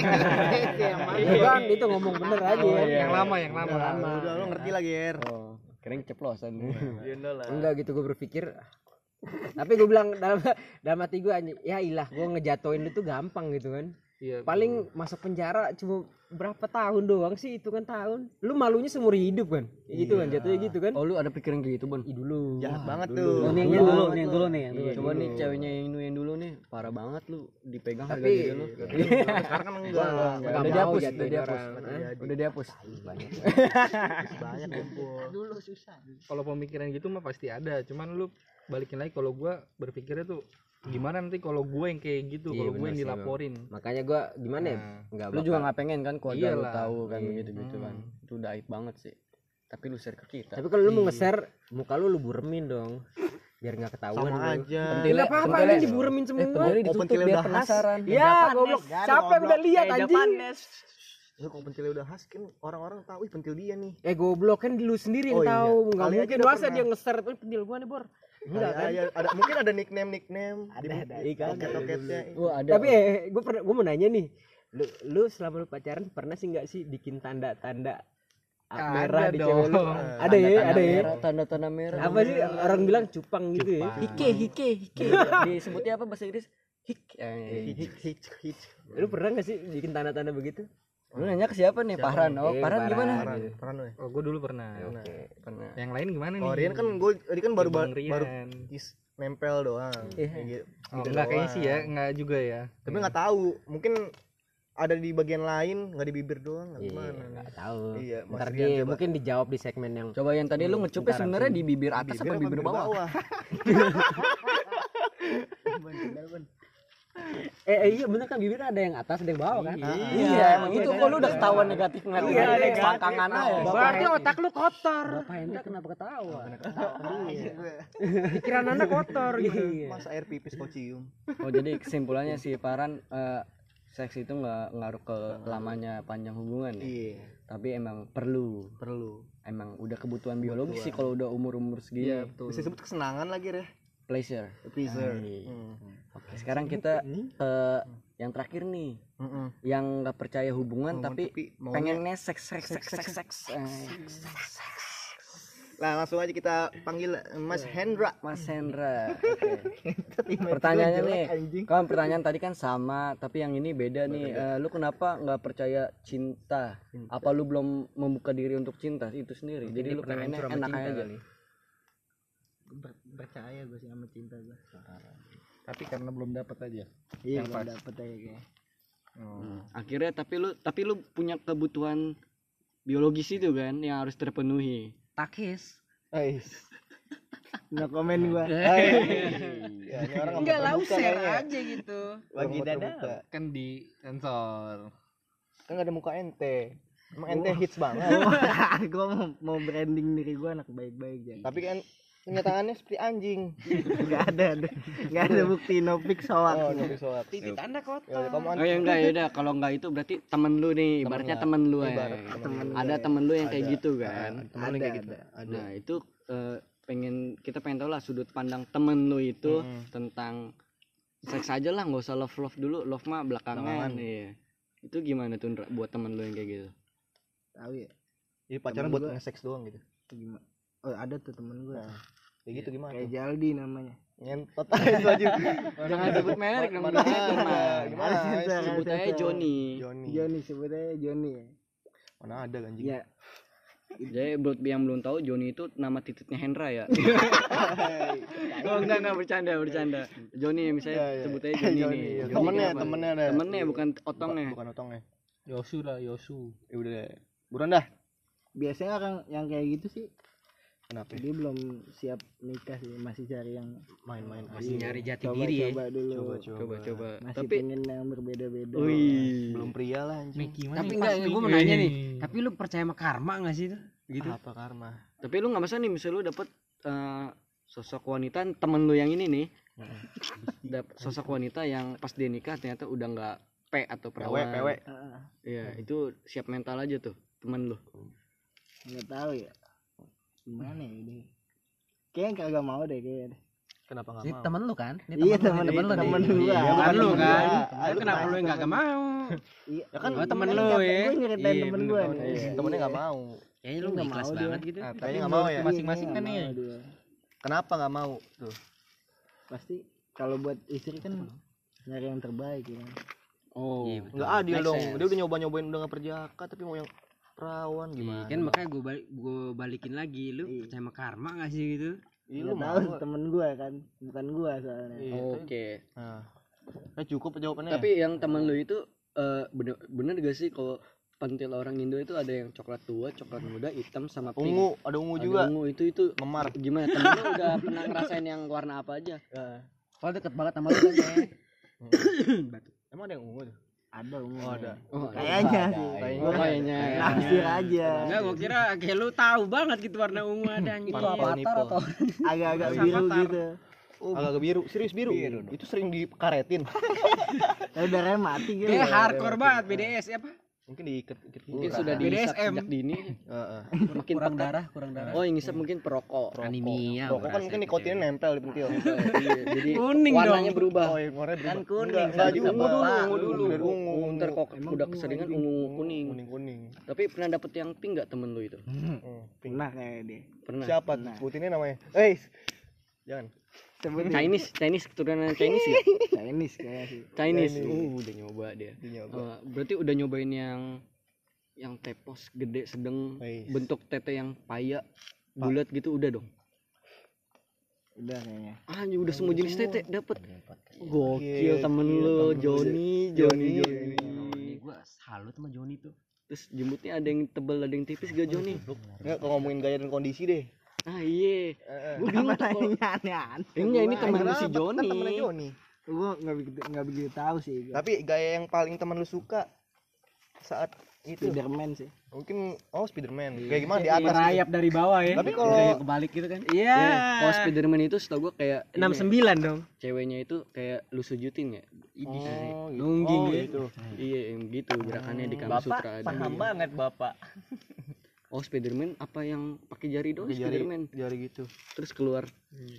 Ya kan itu ngomong bener aja ya. Yang lama. Udah lu ngerti lagi, Er. Oh, kirain ceplosan. Enggak gitu, gue berpikir tapi gue bilang dalam hati gue, ya ilah gue ngejatoin lu tuh gampang gitu kan, Iya. paling masuk penjara cuma berapa tahun doang sih, itu kan tahun lu malunya seumur hidup kan, gitu kan jatuhnya gitu kan. Oh, lu ada pikiran kayak gitu, Bon? Dulu Jahat banget dulu. tuh. Oh, nih yang Iya, dulu, banget nih yang lu. dulu nih, yang Iya, dulu. Coba dulu. nih ceweknya yang dulu nih, parah banget lu dipegang harga Tapi diri lu. Sekarang kan enggak. Nggak Udah mau dihapus, jatuhin udah dihapus. orang. Udah dihapus. Banyak. Banyak kumpul. Kalau pemikiran gitu mah pasti ada, cuman lu balikin lagi, kalau gue berpikirnya tuh gimana nanti kalau gue yang kayak gitu, Iya, kalau gue bener yang sih, dilaporin. makanya gue gimana ya, Nah, nggak Lu juga nggak pengen kan keluarga lu Iyalah. tahu kan Iya. begitu-gitu kan. Itu udah aib banget sih. Tapi lu share ke kita. tapi kalau lu mau nge-share muka lu buremin dong biar nggak ketahuan Sama lu. aja. Nggak apa-apa, Pentilnya- ini diburemin semua. Pentilnya ditutup pentilnya biar udah khas. penasaran. Ya, goblok. Siapa yang udah lihat anjing? Lu kalau pentilnya udah khas kan orang-orang tahu ih pentil dia nih. Goblok kan lu sendiri yang Oh, iya. tahu. Enggak Kali aja mungkin udah masa pernah. dia nge-share tuh pentil gua nih, Bor. Enggak kan? Ya, ada mungkin ada nickname Ada. toket-toketnya. Wah, ada. Tapi gua mau nanya nih. Lu selama lu pacaran pernah sih enggak sih bikin tanda-tanda merah di cewek lu? Ada ya, ada ya. Tanda-tanda merah. Apa sih orang bilang cupang gitu ya? Hike. Disebutnya apa bahasa Inggris? Hik. Hit. Lu pernah enggak sih bikin tanda-tanda begitu? Lu nanya ke siapa nih? Pahran. Oh, Pahran gimana? Peran we. Oh, gue dulu pernah. Pernah. Yang lain gimana nih? Oh, Rian kan dia kan baru Bang baru Rian. nempel doang. Iya. Kayak gitu. Oh, Gitu enggak kayaknya doang. sih ya, enggak juga ya. Tapi nggak tahu, mungkin ada di bagian lain, nggak di bibir doang, nggak gimana nih. Enggak tahu. Iya, Mas Ntar Rian dia coba. mungkin dijawab di segmen yang Coba yang tadi lu ngecupnya sebenarnya di bibir atas apa bibir bawah? iya bener kan, bibirnya ada yang atas ada yang bawah kan. Iya, emang itu kok lu udah ketahuan negatif ngeliat Iya, negatif iya. selangkangan aja. Berarti otak lu kotor. Bapak Hendra kenapa ketawa? Pikiran anak kotor gitu. Masa air pipis kau cium. Oh, jadi kesimpulannya si Paran seks itu nggak ngaruh ke lamanya panjang hubungan ya? Iya, Tapi emang perlu. Emang udah kebutuhan biologis sih kalau udah umur-umur segini. bisa disebut kesenangan lagi deh. Pleasure. Pleasure. Oke, sekarang kita ke yang terakhir nih. Yang nggak percaya hubungan tapi pengennya seks. Lah langsung aja kita panggil Mas Hendra. Mas Hendra. Oke. Pertanyaannya nih, kan pertanyaan tadi kan sama, tapi yang ini beda nih. Lu kenapa nggak percaya cinta? Apa lu belum membuka diri untuk cinta itu sendiri? Jadi lu pengennya enak aja. Percaya gue sih sama cinta gue. Tapi karena belum dapat aja. Iya, Yang belum pas. dapet aja kayak. Akhirnya tapi lu punya kebutuhan biologis itu kan yang harus terpenuhi. Takis. No komen gue. Ya, ini orang Enggak lah, terbuka share kayaknya. aja gitu. Bagi Orang dada. terbuka. Kan di sensor. Kan enggak ada muka ente. Emang ente hits banget. Gue mau branding diri gue anak baik-baik jadi. Tapi kan kenyataannya seperti anjing. Nggak ada bukti no pics hoax. Oh, nabi sholat. Titik tanda kotak. Ya, kamu Oh ya enggak ya udah kalau enggak itu berarti temen lu nih, ibaratnya temen lu ya. Ibarat Ada temen lu yang kayak Ada. gitu kan. Temen lu kayak gitu. Ada. Nah, itu kita pengen tahu lah sudut pandang temen lu itu tentang seks aja lah, nggak usah love dulu, love mah belakangan. Iya. Itu gimana tuh Ndra, buat temen lu yang kayak gitu? Tahu ya? Jadi pacaran Temen buat gua- nge-seks doang gitu. Gimana? Oh ada tuh temen gue. Kayak gitu gimana? Kayak tuh? Jaldi namanya. Ngentot aja baju. Jangan sebut merek dong. Mana Gimana? ada? Gimana? Sebut aja Joni. Joni sebutnya Joni ya. Mana ada anjing. Iya. Jadi buat yang belum tahu Joni itu nama tititnya Hendra ya. Oh enggak bercanda. Joni misalnya Iya, iya. sebut aja Joni nih. Iya. Joni Temennya, kenapa? temennya ada. Temennya bukan otongnya. Bukan otongnya. Yosu lah, Yosu. Ya udah deh. Buruan dah. Biasanya orang yang kayak gitu sih Kenapa? dia belum siap nikah sih, masih cari yang Main-main Masih nyari jati coba diri ya. coba dulu. Coba. Masih Tapi pengen yang berbeda-beda. wih. Belum pria lah anjing. Tapi enggak, gue mau nanya nih. Tapi lu percaya sama karma enggak sih itu? Gitu. Apa karma? Tapi lu nggak masalah nih misalnya lu dapet sosok wanita temen lu yang ini nih. Dapet sosok wanita yang pas dia nikah ternyata udah nggak P atau perawan. PW. Iya, itu siap mental aja tuh temen lu. Nggak tahu ya. Gimana ya ini? Kayaknya kagak mau deh kayaknya. Kenapa enggak Si mau? temen lu kan? Ini Iya, temen temen lu nih. temen gua. Iya, Bukan bukan lu temen kan? gua. Lu kenapa lu yang enggak mau? Iya. Ya kan Oh, temen kan lu kata ya. Gue nyeritain Iya, temen bener, gue temen nih. lu. Temennya enggak mau. Kayaknya lu Nggak ikhlas mau banget dia. gitu. Kayaknya enggak mau ya. Masing-masing kan Nggak nih. mau dia. Kenapa enggak mau tuh? Pasti kalau buat istri kan nyari yang terbaik ya. Oh. Iya, betul. Enggak adil Make dong. sense. Dia udah nyobain udah enggak perjaka tapi mau yang perawan gimana? Kan makanya gue balikin lagi, lu Iya. percaya sama karma enggak sih gitu? Iya, lu Nggak mau. tahu temen gue kan, bukan gue soalnya. Iya, Oke. Nah. Cukup jawabannya. Tapi yang temen lu itu bener gak sih kalau pentil orang Indo itu ada yang coklat tua, coklat muda, hitam sama pink. ungu, ada ungu Ada juga. ungu itu Memar. gimana? Temen lu udah pernah ngerasain yang warna apa aja? Kalau deket banget sama lu kan kayaknya. Emang ada yang ungu tuh? Ada ungu. Oh, ada. Oh, Kayaknya sih. Oh, kayaknya. Naksir aja. Enggak, gua kira kayak lu tahu banget gitu warna ungu ada anjing. Itu avatar atau? Agak-agak Sama biru tar. gitu. Agak biru, serius biru. Itu sering dikaretin. Tapi darahnya mati gitu. Kayak hardcore banget BDS apa? Mungkin diikat Mungkin sudah BDSM. dihisap sejak dini. Heeh. Makin Kurang pekat. darah. Oh, yang ngisap mungkin perokok. Anemia. Rokok kan mungkin nikotinnya nempel di pentil. Iya, jadi Kuning warnanya dong. berubah. Oh, yang warnanya berubah. Kan kuning, Enggak juga. sama bapak. Ungu dulu. Dari ungu. Ntar kok udah keseringan ungu kuning. Kuning. Tapi pernah dapet yang pink gak temen lu itu? Pernah kayak dia. Pernah. Siapa? Sebutinnya namanya. Jangan. Sebutin Chinese keturunan Chinese gak? Chinese kayak sih. Chinese. Udah nyoba dia. Nyoba. Berarti udah nyobain yang tepos gede sedang Wais. bentuk tete yang paya bulat gitu udah dong. Udah kayaknya. Anjir udah semua jenis tete dapet. Gokil Gokil, temen lu Joni. Ini gua salut sama Joni tuh. Terus jembutnya ada yang tebal ada yang tipis gak Joni? Enggak, kalau ngomongin gaya dan kondisi deh. Ah iya. Gue bingung tuh kalau Aneh-aneh. enggak ini temen lu si Kenapa? Joni. Kan temennya Joni. Gue nggak begitu tahu sih. Gua. Tapi gaya yang paling teman lu suka saat itu Spiderman sih. mungkin Spiderman. Kayak gimana di atas? Merayap dari bawah ya. Tapi kalau- Kayak kebalik gitu kan. Iya. Kalau Spiderman itu setahu gue kayak ini, 69 dong. ceweknya itu kayak lu sujutin ya. Oh, gitu. Nungging Oh, ya. gitu. Iya yang gitu gerakannya di Kama Sutra ada. banget bapak. Oh Spiderman apa yang pakai jari doang Pakai jari, Spiderman jari gitu. terus keluar.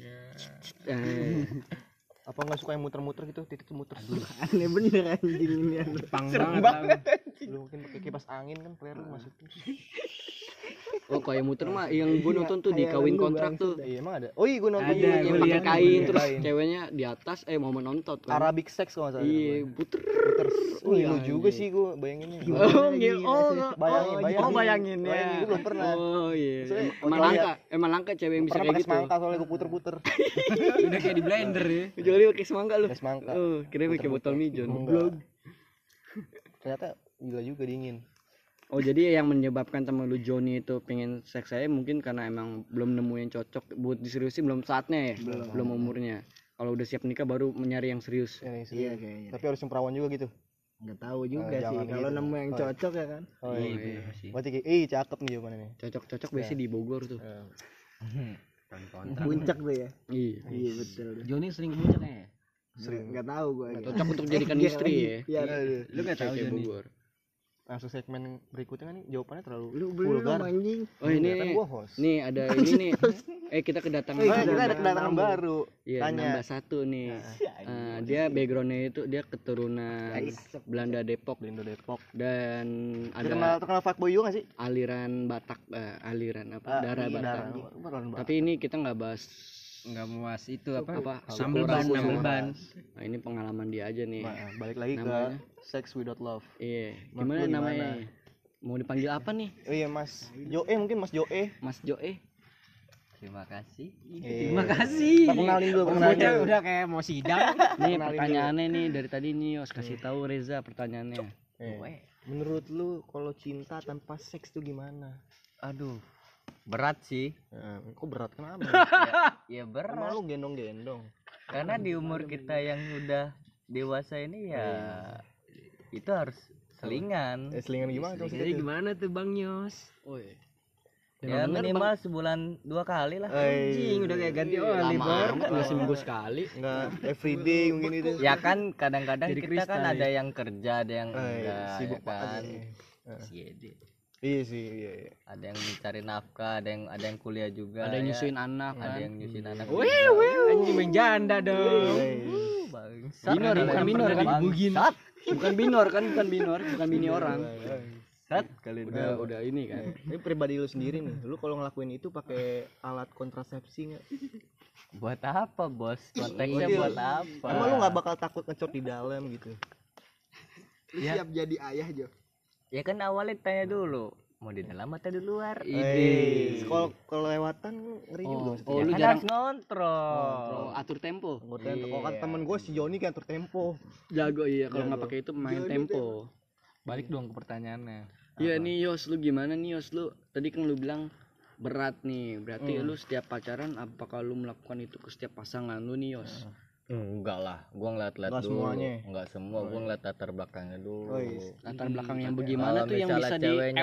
Apa enggak suka yang muter-muter gitu, titik muter. Aneh bener anjing ini. Pang banget. Lu mungkin pakai kipas angin kan player lu masukin. Oh kayak muter mah yang gue nonton tuh di kawin kontrak tuh. Iya emang ada. Oh iya gue nonton Ada, juga. Yang gua pakai lihat kain tuh. terus Kain. ceweknya di atas mau menonton kan. Arabic sex kalau nggak salah. Iya, puter. Puter. Oh, Wih, iya, lu juga anjing. sih gue bayanginnya. Oh, iya. Bayangin. Oh, bayangin ya. Bayangin, gue belum pernah. Oh iya. Soalnya Emang langka cewek yang bisa Pernah kayak pakai gitu. semangka soalnya gue puter-puter. Udah kayak di blender ya. Kecuali pakai semangka lu. Pakai semangka. Oh, kira pakai botol mijon. Enggak. Ternyata gila juga dingin. Oh, jadi yang menyebabkan temen lu Joni itu pengen seks saya mungkin karena emang belum nemu yang cocok buat diseriusin, belum saatnya ya, belum umurnya. Kalau udah siap nikah baru mencari yang serius. Ini Iya kayaknya. Tapi harus yang perawan juga gitu. Nggak tahu juga sih jangan kalau gitu. nemu yang Oh. cocok ya kan. Oh Iya, iya. bener sih. Berarti cakep nih jawabannya nih. Cocok biasanya di Bogor tuh. Puncak tuh ya. Iya. Iya betul. Joni sering ke puncak ya? Nggak tahu gua. Cocok untuk jadikan istri ya. Iya. Lu gak tahu Kayak Joni? Bogor. Langsung segmen berikutnya kan nih jawabannya terlalu Lu belum vulgar. anjing. Oh Kan ini gua host. nih ada ini nih. Kita kedatangan. Oh, kita ada kedatangan baru. Iya, Tanya. nambah satu nih. Dia backgroundnya itu dia keturunan Belanda Depok Indo Depok. dan Terkenal ada fuckboy juga gak sih? aliran Batak, aliran apa? Darah Batak. Batak. Tapi ini kita nggak bahas Enggak muas itu apa? sambal Sambal ban. Nah, ini pengalaman dia aja nih. Nah, balik lagi Namanya? ke Sex Without Love. Iya, Menurut gimana lu namanya? gimana? Mau dipanggil apa nih? Oh iya Mas Joe, mungkin Mas Joe. Mas Joe? Terima kasih. Terima kasih. Kenalin dulu, kenalin Bocah dulu. udah kayak mau sidang. Nih pertanyaannya nih dari tadi nih, Yos kasih tahu Reza pertanyaannya. Menurut lu kalau cinta tanpa seks tuh gimana? Aduh. Berat sih. Kok berat kenapa? Ya Emang berat. lu gendong-gendong. Karena di umur kita yang udah dewasa ini ya itu harus selingan. Selingan gimana tuh? Jadi gimana tuh Bang Yos? Woi. Ya minimal sebulan 2 kali lah. Anjing, Udah kayak ganti Lama oli, Bor. amat nggak seminggu sekali. Enggak everyday mungkin itu. Ya kan kadang-kadang Jadi kita kan kristal, ada yang kerja, ada yang iya, enggak, sibuk ya kan. banget. Siede. Iya sih, iya. Ada yang mencari nafkah, ada yang kuliah juga. Ada yang ya. nyusuin anak Ada kan. yang nyusuin anak. Anjing main janda dong. Bangsat. Binor, bukan binor kan? Bangsat. Bukan binor kan, bukan binor, bukan bini orang. Bangsat kali Udah ini kan. Ini pribadi lu sendiri nih. Lu kalau ngelakuin itu pakai alat kontrasepsi enggak? Buat apa, Bos? Konteksnya Iya. buat apa? Emang lu enggak bakal takut ngecot di dalam gitu? Lu siap jadi ayah Jo. Ya kan awalnya tanya dulu, mau di dalam atau di luar? Kalau kelewatan ngeri juga. Oh, Ya lu kan jarang harus ngontrol. atur tempo. Kalau kan temen gue si Joni kan atur tempo. Jago iya kalau nggak pakai itu main tempo. Balik dong ke pertanyaannya. Iya nih Yos, lu gimana nih Yos? Lu tadi kan lu bilang berat nih. Berarti lu setiap pacaran apakah lu melakukan itu ke setiap pasangan lu nih Yos? Enggak lah, gua ngeliat-liat Enggak dulu. semuanya. Enggak semua, gua ngeliat latar belakangnya dulu. Oh, iya. Latar belakang yang bagaimana tuh yang misalnya bisa di ceweknya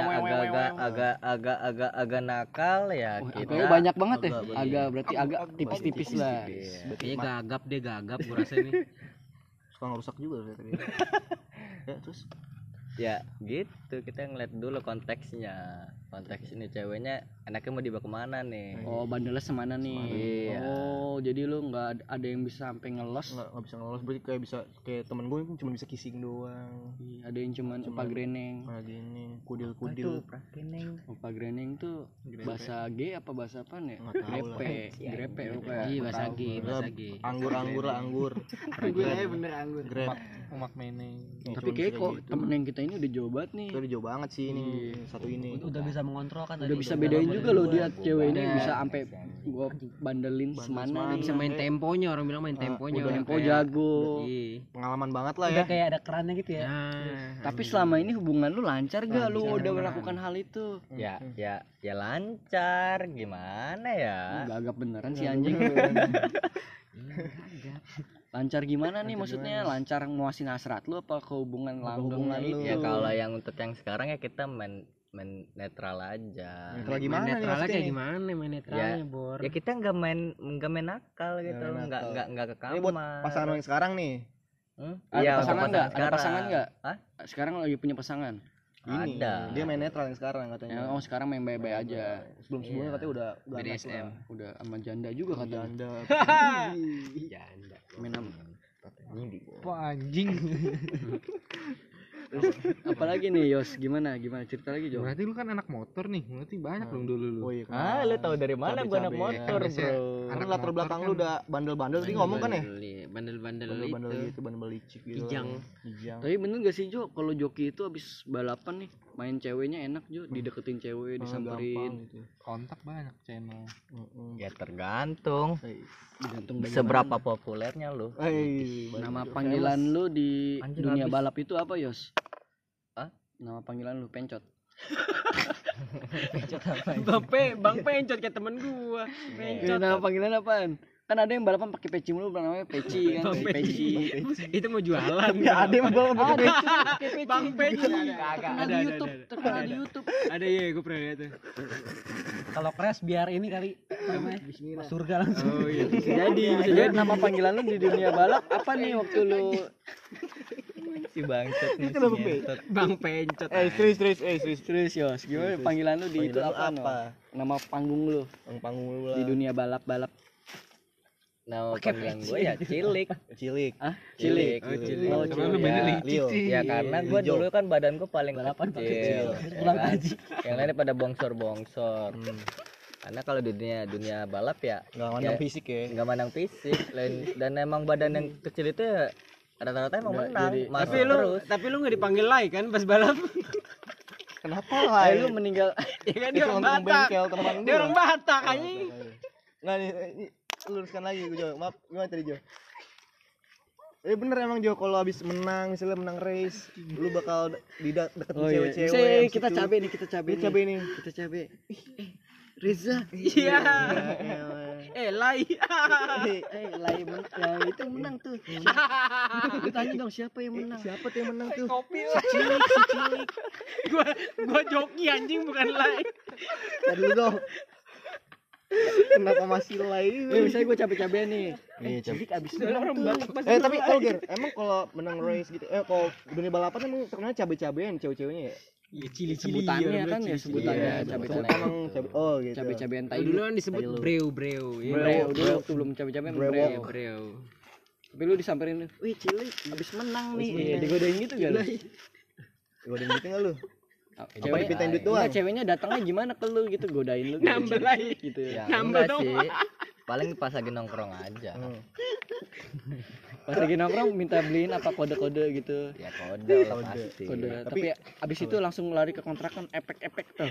agak nakal ya kita. Agak banyak banget ya. agak- Agak berarti agak tipis-tipis lah. Kayaknya gagap deh, gagap gua rasa ini. Suka ngerusak juga tadi. Ya terus Ya gitu, kita ngeliat dulu konteksnya. Konteks ini ceweknya enaknya mau dibawa kemana nih? Oh, bandelnya semana nih? Iya. Oh, jadi lu nggak ada yang bisa sampai ngelos? nggak bisa ngelolos, berarti kayak bisa kayak temen gue cuma bisa kissing doang. Ada yang cuman opa greneng. Kayak gini, kudil-kudil. Opa greneng tuh bahasa G apa bahasa apa nih? Nggak tahu lah. Grepe pokoknya. Iya, bahasa G, bahasa G. Anggur lah, anggur. Gue bener anggur. Grab. Umak meneng. Tapi kayak kok temen yang kita ini udah jauh banget nih. Itu udah jauh banget sih ini satu ini. Udah bisa mengontrol kan Udah bisa bedain juga loh dia cewek ini bisa sampai gua bandelin semana nih. bisa main temponya, orang bilang main temponya. Udah orang tempo kayak- jago. Iya. Pengalaman banget lah ya. Udah kayak ada kerannya gitu ya. Tapi selama ini hubungan lu lancar gak lu udah melakukan hal itu? Ya lancar, gimana ya? Gagap beneran sih anjing. Lancar gimana nih maksudnya? Lancar nguasin hasrat lu apa ke hubungan langgengnya itu? Ya kalau yang untuk yang sekarang ya kita main netral aja. Netral gimana nih Netralnya maksudnya kayak nih? gimana main netralnya, Bor? Ya kita nggak main nakal gitu, main nakal. nggak ke kamar. Ini buat pasangan lo yang sekarang nih. Ada Iya, pasangan untuk nggak? Ada sekarang. pasangan nggak? Hah? Sekarang lagi punya pasangan? Ini Ada. dia main netral yang sekarang katanya. Oh sekarang main bye-bye aja. Sebelum-sebelumnya katanya udah ganas BDSM. lah. Udah sama janda juga katanya. Janda. Main sama Apa anjing? Apalagi nih Yos, gimana cerita lagi Jo? Berarti lu kan anak motor nih, berarti banyak dong dulu lu. Oh iya. Lu tahu dari mana gua anak Cabe-cabe. motor, Biasanya bro? Kan anak latar motor belakang kan lu udah bandel-bandel tadi ngomong kan ya? Bandel-bandel Bandel-bandel itu. gitu, bandel licik gitu. Kijang. Kijang. Tapi bener gak sih Jo, kalau joki itu abis balapan nih, main ceweknya enak Jo, dideketin cewek, Gampang disamperin. gitu. Kontak banyak channel. Ya tergantung Digantung dari seberapa populernya lu. nama panggilan lu di Anjing, dunia habis. balap itu apa Yos? Hah? Nama panggilan lu Pencot. Bang Pencot kayak temen gua. Nama panggilan apaan? Kan ada yang balapan pakai peci mulu, namanya peci kan. Peci. Itu mau jualan. Ya ada yang balap pakai Bang Peci. Terkenal di YouTube, terkenal di YouTube. Ada ya, gue pernah lihat tuh. Kalau crash biar ini kali namanya masuk surga langsung. Oh iya. Bisa jadi nama panggilan lu di dunia balap apa nih waktu lu Si bangsat nih. kenapa, si Pe? ngentot. Bang Pencot. serius Yos? Gimana panggilan lu di itu apa? No? Nama panggung lu panggung lu di dunia balap-balap. Nama panggilan gue ya Cilik. cilik. Ah, Cilik. Oh, Cilik. Oh, Karena lu Cilik. mainnya Ya, licik Leo. sih. Ya karena gue dulu kan badan gue paling Balapan pakai kecil. kecil. Ya Pulang kan? haji. Yang lainnya pada bongsor-bongsor. Karena kalau di dunia balap ya Enggak mandang ya, fisik ya. nggak mandang fisik dan emang badan yang kecil itu ya rata-rata emang menang. Masuk terus. Tapi lu nggak dipanggil lagi kan pas balap? Kenapa lah? Lu meninggal. Ya kan dia orang Batak. bengkel teman Dia orang Batak anjing. Enggak nih, luruskan lagi gue Jo. Maaf, gimana tadi Jo? Bener emang Jo, kalau habis menang, misalnya menang race, lu bakal deketin cewek-cewek. yang kita situ. cabe nih, kita cabe Ini cabe nih. Kita cabe. Reza. Iya. Lai. Lai ya itu menang tuh. Lu tanya dong siapa yang menang? Siapa tuh yang menang tuh? Kopi. Cilik. Gua joki anjing bukan Lai. Tadi dulu dong. Kenapa masih lain? Misalnya gue cabe-cabe nih. Iya, Cilik abis menang tuh. tapi Olger, emang kalau menang race gitu, kalau dunia balapan emang terkenal cabe-cabean cewek-ceweknya ya? Iya, cili-cili. Sebutannya kan ya sebutannya Iya, cabe-cabe. Emang cabe, oh gitu. Cabe-cabean tai. Dulu kan disebut breu. Breu dulu waktu belum cabe-cabe Breu. breu. Breu. Tapi lu disamperin, "Wih, Cilik abis menang nih." menang. Iya, digodain gitu gak lu? Godain gitu enggak lu? Cewek dipintain duit doang? Enggak, ceweknya datangnya gimana ke lu gitu, godain lu. Nambel lagi. gitu Ya ya. enggak sih. Paling pas lagi nongkrong aja. Pas lagi nongkrong minta beliin apa kode-kode gitu. Ya kode lah pasti. Kode. Tapi abis itu langsung lari ke kontrakan efek-efek tuh.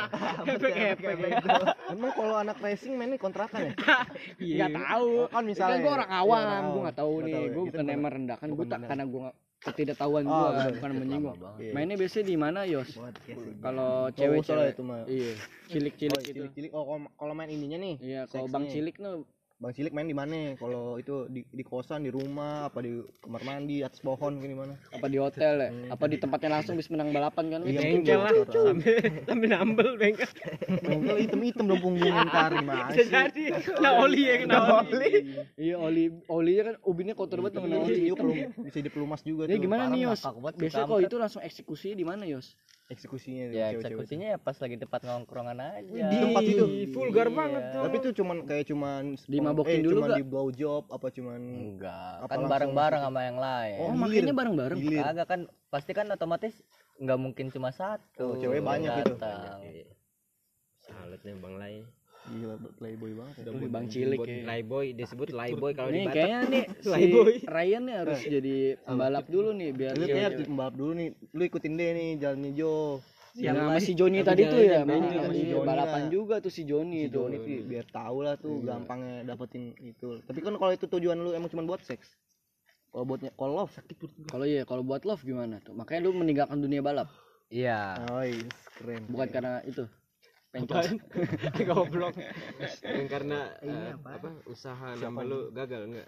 Efek. Emang kalau anak racing mainnya kontrakan ya? Enggak tahu. Kan misalnya. Kan gua orang Iya, awam, orang gua enggak tahu Nggak nih. tahu ya. Gua Itu bukan bukan- merendahkan, gua bukan tak karena gua ketidaktahuan Oh, gua, bener. bukan menyinggung. Iya. Mainnya biasanya di mana, Yos? Kalau Cowok cewek soalnya itu mah. Iya, cilik-cilik gitu. Cilik-cilik. Oh, kalau main ininya nih. Iya, kalau seksnya. Bang Cilik tuh Bang Cilik main di mana? Kalau itu di kosan, di rumah, apa di kamar mandi, atas pohon gini mana? apa di hotel ya? Apa di tempatnya langsung bis menang balapan kan? Iya, Bengkel lah. Sambil nambel bengkel. Bengkel hitam-hitam dong punggungnya ntar gimana Bisa sih? jadi. Kena oli ya, kena oli. Iya, olinya kan ubinnya kotor banget dengan oli Iya, hitam. bisa dipelumas juga Ya tuh. gimana nih, Yos? ngakak banget tuh Biasanya kalau kampret. itu langsung eksekusi di mana, Yos? Eksekusinya Ya cewek-cewek. eksekusinya ya pas lagi tempat nongkrongan aja. Di tempat itu. Vulgar Iya. banget tuh. Tapi itu cuman Dimabokin dulu cuman nggak? di blow job apa cuman Enggak, Apa kan langsung bareng-bareng sama yang lain. Oh, gilir. makanya bareng-bareng. gilir. Kagak kan pasti kan otomatis nggak mungkin cuma satu. Oh, cewek banyak yang gitu. datang. Salut nih Bang Lai. Gila playboy banget ya. Wih, Bang Cilik ya. Laiboy disebut Laiboy kalau di Nih Batak. kayaknya nih si Playboy. Ryan nih harus jadi pembalap dulu nih biar Lu dia kayak pembalap dulu nih. Lu ikutin deh nih jalannya Jo. yang sama si Joni tadi tuh ya, Joni main tadi, tadi Joni balapan lah. juga tuh si Joni Si tuh. Joni sih biar tahu lah tuh gampangnya dapetin itu. Tapi kan kalau itu tujuan lu emang cuma buat seks. Kalau buatnya kalau love sakit perut. Kalau iya, kalau buat love gimana tuh? Makanya lu meninggalkan dunia balap, Iya. Oh, keren. bukan karena itu. Pencot. Goblok. Yang karena apa usaha nambah lu gagal enggak?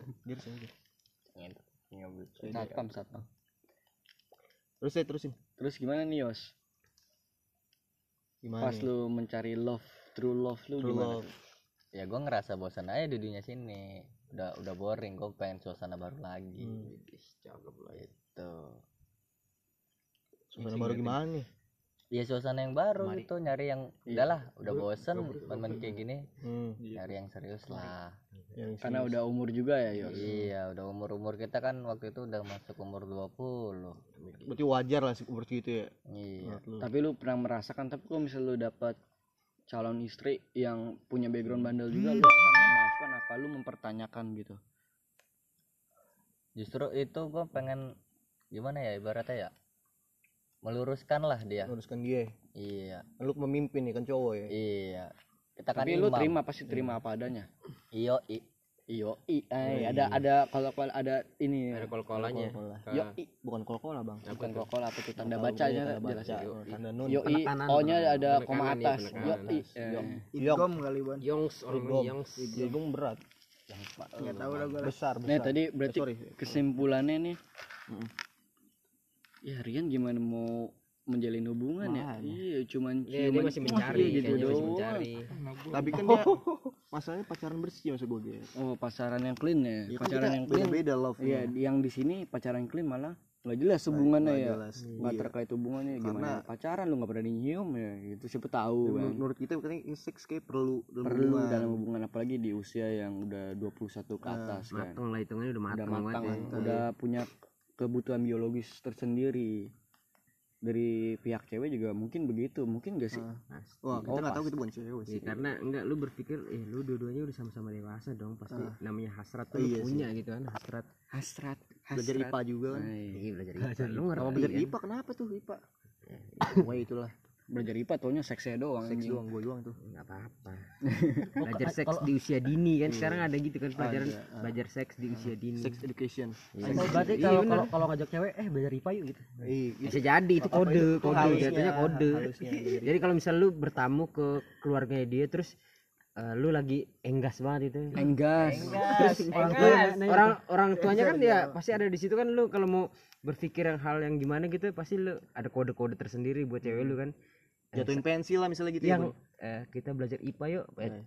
Satpam. Terus saya terusin. Terus gimana nih, Yos? Gimana? Pas lu mencari love, true love lu True gimana? love. Ya gue ngerasa bosan aja di dunia sini. Udah boring, gue pengen suasana baru lagi. Cakep lah. Gitu. Suasana baru gimana nih? Ya suasana yang baru gitu, nyari yang udahlah, udah bosen main-main kayak gini. Hmm. Nyari yang serius lah. Karena udah umur juga ya, Yos. Iya, udah umur kita kan waktu itu udah masuk umur 20. Berarti wajar lah umur segitu ya. Iya. menurut lu. Tapi lu pernah merasakan, tapi kalau misalnya lu dapat calon istri yang punya background bandel juga, lu akan memaafkan apa lu mempertanyakan gitu? Justru itu gue pengen gimana ya ibaratnya ya, meluruskan lah dia. Luruskan dia. Iya, Lu pemimpin nih kan cowok ya. iya. Kita kan Tapi lu imam. pasti terima apa adanya. Iyo, Iyo, ada kalau ada ini. Ada kol-kolannya. Yo, Bukan kol-kola bang. bukan kokol apa tuh tanda Tahu bacanya tanda jelas baca. ya. Tanda nun. Yo, Penekanan. O-nya ada Penekanan, koma iya, atas. penekanan. Yo, Idgom kali Bon. Yongs orang Idgom. Yongs. Idgom berat. Enggak tahu dah gua. Besar. Nah, tadi berarti sorry. kesimpulannya nih. Ya Rian gimana mau menjalin hubungan ya? Mana? Iya, cuman Iya, dia masih mencari, iya, gitu kayaknya masih doang. mencari. Tapi kan dia masalahnya pacaran bersih maksud gue dia. Oh, pacaran yang clean ya. Ya kan Pacaran kita yang clean. beda-beda love. Iya, yang di sini pacaran clean malah nggak jelas hubungannya ya. jelas. Nggak Iya. terkait hubungannya gimana Karena- pacaran lu nggak pernah nyium ya gitu siapa tahu kan. Menurut kita katanya seks kayak perlu dalam Perlu hubungan. dalam hubungan apalagi di usia yang udah 21 ke atas kan. Matang lah hitungannya udah Udah matang matang, banget ya. udah punya kebutuhan biologis tersendiri. Dari pihak cewek juga mungkin begitu, mungkin gak sih? Wah, kita Oh, nggak tahu pasti. itu bukan cewek Ya, sih. karena enggak lu berpikir lu dua-duanya udah sama-sama dewasa dong pasti namanya hasrat tuh Iya lu punya gitu kan hasrat. Hasrat, Belajar IPA juga kan. Iya belajar IPA. Lu ngerti Kalau belajar kan? IPA kenapa tuh IPA? Wah itulah. Belajar IPA taunya seksnya doang. Seks anjing. doang, gue doang tuh. Enggak apa-apa. Belajar seks di usia dini kan sekarang ada gitu kan pelajaran belajar seks di usia dini. Sex education. Berarti kalau ngajak cewek belajar IPA yuk gitu. Iya, Bisa jadi itu kode halusnya, jatuhnya kode. halusnya. Jadi kalau misal lu bertamu ke keluarganya dia terus lu lagi enggas banget itu. Enggas. Terus orang tuanya kan ya pasti ada di situ kan lu kalau mau berpikir hal yang gimana gitu pasti lu ada kode-kode tersendiri buat cewek lu kan. Jatuhin pensil lah misalnya gitu ya. Yang kita belajar IPA yuk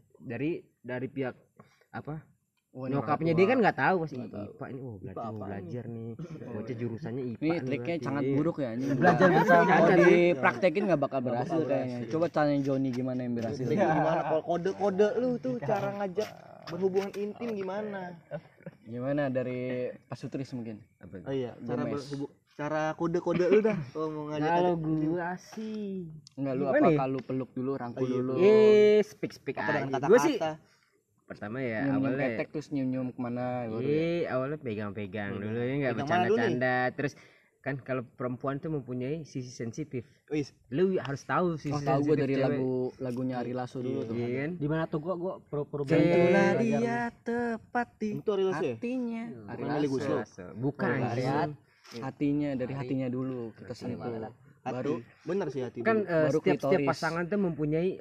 dari pihak apa Wah, nyokapnya dia kan nggak tahu pasti IPA ini mau belajar nih bocah jurusannya IPA Ini nih triknya berarti. sangat buruk ya anjing. Belajar bersama Kalau kan. dipraktekin nggak bakal berhasil kayaknya. Coba tanya Joni gimana yang berhasil. Gimana kalau kode-kode lu tuh cara ngajak berhubungan intim gimana? Gimana dari Pasutris mungkin? Oh iya, cara Gomez. cara kode-kode lu dah kalau mau ngajak. Kalau gua sih Enggak lu Gimana ya? apakah lu peluk dulu, rangkul dulu. speak apa dengan aja. Gua sih kata-kata? pertama ya Nyium-nyium awalnya ketek terus nyium-nyium kemana baru ya. awalnya pegang-pegang dulu ya nggak Pegang mana dulu nih? bercanda-canda terus kan kalau perempuan tuh mempunyai sisi sensitif Wis, lu harus tahu sisi Oh, tahu gue sensitif dari cewek. lagunya Ari Lasso dulu tuh. Iya kan Di mana tuh gua pro-pro Tentulah dia tepat di itu Ari Lasso ya? hatinya. Ari Bukan Melly Guslo. bukan Lihat hatinya dari hatinya dulu kita sentuh. Baru Bener sih hati. kan Baru setiap klitoris. pasangan tuh mempunyai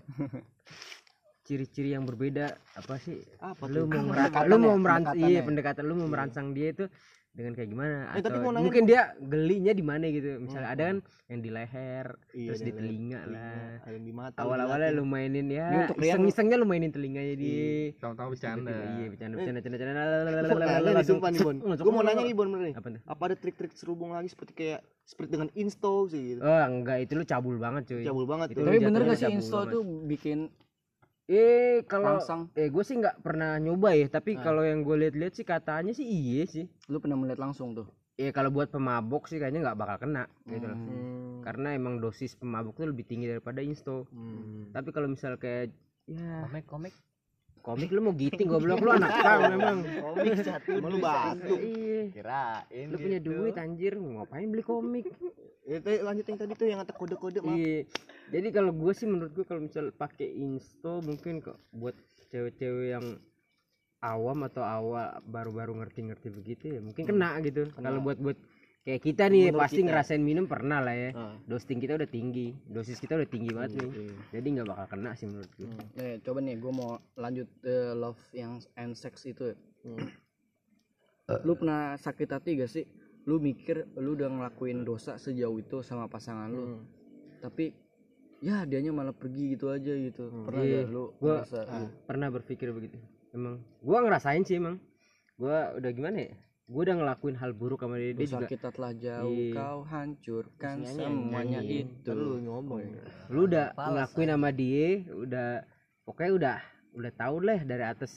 ciri-ciri yang berbeda apa sih apa lu tuh? mau pendekatan lu ya? mau merancang Pendekatan iya ya? pendekatan lu mau merancang dia itu dengan kayak gimana tapi atau mau nanya mungkin dia gelinya di mana gitu misalnya ada kan yang di leher Iya, terus di di leher, telinga telinga, lah ada yang di mata. awal-awalnya lu mainin Ini ya untuk Rian iseng-isengnya lu mainin telinganya di Tahu-tahu bercanda. iya bercanda Nah, sumpah nih Bon. Gue mau nanya nih Bon bener nih. apa tuh Apa ada trik-trik serubung lagi seperti dengan install sih gitu? oh enggak itu lu cabul banget cuy Cabul banget Itu tuh. tapi bener jatuhnya gak sih cabul install banget. tuh bikin kalau rangsang? gue sih nggak pernah nyoba ya tapi kalau yang gue lihat-lihat sih katanya sih iya sih Lu pernah melihat langsung tuh? kalau buat pemabok sih kayaknya nggak bakal kena gitu loh Hmm. karena emang dosis pemabok tuh lebih tinggi daripada insto tapi kalau misal kayak ya komik lu mau giting goblok lu anak pang memang Komik satu lu batuk. iya Kirain lu punya duit anjir mau ngapain beli komik Lanjut yang tadi tuh yang kata kode-kode maaf. iya jadi kalau gue sih menurut gue kalau misal pakai insto mungkin kok buat cewek-cewek yang awam atau awal baru-baru ngerti-ngerti begitu ya mungkin kena gitu kalau buat kayak kita nih Menurut pasti kita. ngerasain minum pernah lah ya Ah. dosis kita udah tinggi dosis kita udah tinggi banget nih jadi nggak bakal kena sih menurut gue Coba nih gue mau lanjut love yang and sex itu. Lu pernah sakit hati gak sih? Lu mikir lu udah ngelakuin dosa sejauh itu sama pasangan lu. Tapi ya dianya malah pergi gitu aja gitu. Pernah Iya, gak lu gua ngerasa pernah berpikir begitu emang gua ngerasain sih emang gua udah gimana ya gua udah ngelakuin hal buruk sama dia dia juga kita telah jauh Iya. kau hancurkan Nyanyi, semuanya nyanyi. itu. Ntar lu ngomong ya. lu udah ngelakuin sama dia udah pokoknya udah tahu lah dari atas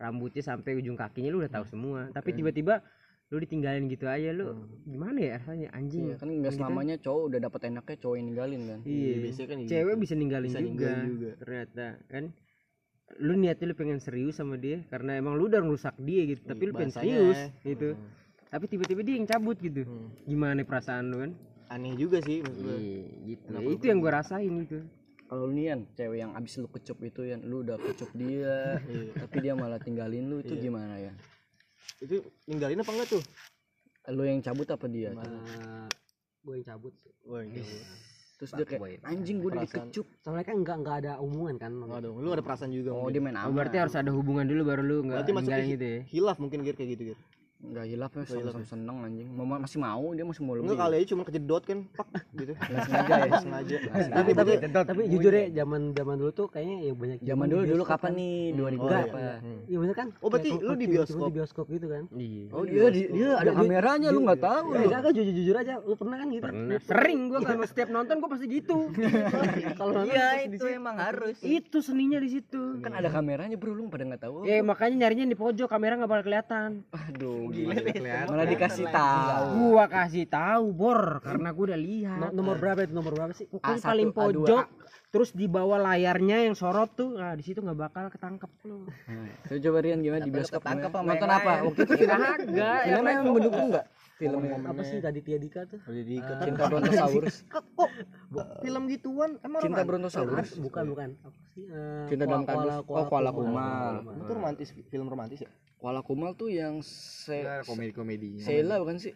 rambutnya sampai ujung kakinya lu udah tahu semua. Tapi tiba-tiba lu ditinggalin gitu aja, lu gimana ya rasanya anjing. Iya, kan nggak selamanya cowok udah dapet enaknya cowok yang ninggalin kan. Iya, biasanya kan cewek bisa ninggalin Bisa juga, ninggalin juga. ternyata kan. Lu niatnya lu pengen serius sama dia karena emang lu udah ngerusak dia gitu, tapi lu pengen bahasanya. serius gitu. Tapi tiba-tiba dia yang cabut gitu. Gimana perasaan lu kan? Aneh juga sih maksud gue. Iya, gitu. Ya, itu yang gua rasain itu. Kalau lu Nian, cewek yang abis lu kecup itu ya, lu udah kecup dia, tapi dia malah tinggalin lu itu gimana ya? Itu ninggalin apa enggak tuh? Lu yang cabut apa dia? Gue yang cabut sih. Wah, ini. Terus dia kayak anjing gue udah Perasaan. dikecup. Soalnya kan enggak ada hubungan kan. Enggak dong. Lu ada perasaan juga. Oh mungkin. dia main Oh, aman. berarti harus ada hubungan dulu baru lu enggak Berarti maksudnya ninggalin gitu ya. hilaf mungkin kayak gitu Gir. Enggak hilaf ya, sama-sama seneng anjing. Masih mau, dia masih mau lebih. Enggak kali aja cuma kejedot kan, pak gitu. Nggak sengaja ya. Nggak sengaja. Tapi jujur ya zaman dulu tuh kayaknya ya banyak Zaman dulu kapan nih? 2000 Enggak. berapa? Iya bener kan? Oh, berarti Kayak lu di tiba-tiba bioskop? di bioskop gitu kan. Iya. Oh dia ada kameranya lu nggak tahu lu. Enggak jujur aja, lu pernah kan gitu? Pernah. Sering gua kalau setiap nonton gua pasti gitu. Kalau nonton Iya itu emang harus. Itu seninya di situ. Kan ada kameranya bro, lu pada nggak tahu. Makanya nyarinya di pojok, kamera nggak bakal kelihatan. Aduh, malah dikasih tahu. Gua kasih tahu Bor karena gua udah lihat. nomor berapa itu? Nomor berapa sih? Pokoknya A1, paling A2, pojok, terus di bawah layarnya yang sorot tuh, nah di situ nggak bakal ketangkep lu. Coba coba Rian gimana di bioskop? ketangkep sama Nonton yang apa? lain. Waktu itu film Kagak, filmnya yang mendukung nggak? Filmnya Apa sih Raditya Dika tuh? Udah diikat. Cinta Brontosaurus. Film gituan emang Cinta romantis? Brontosaurus. Bukan. Apa sih? Cinta dalam kardus. Oh, Kuala Kumal. Itu romantis, film romantis ya? Kuala Kumal tuh yang komedi-komedi. Sheila bukan sih?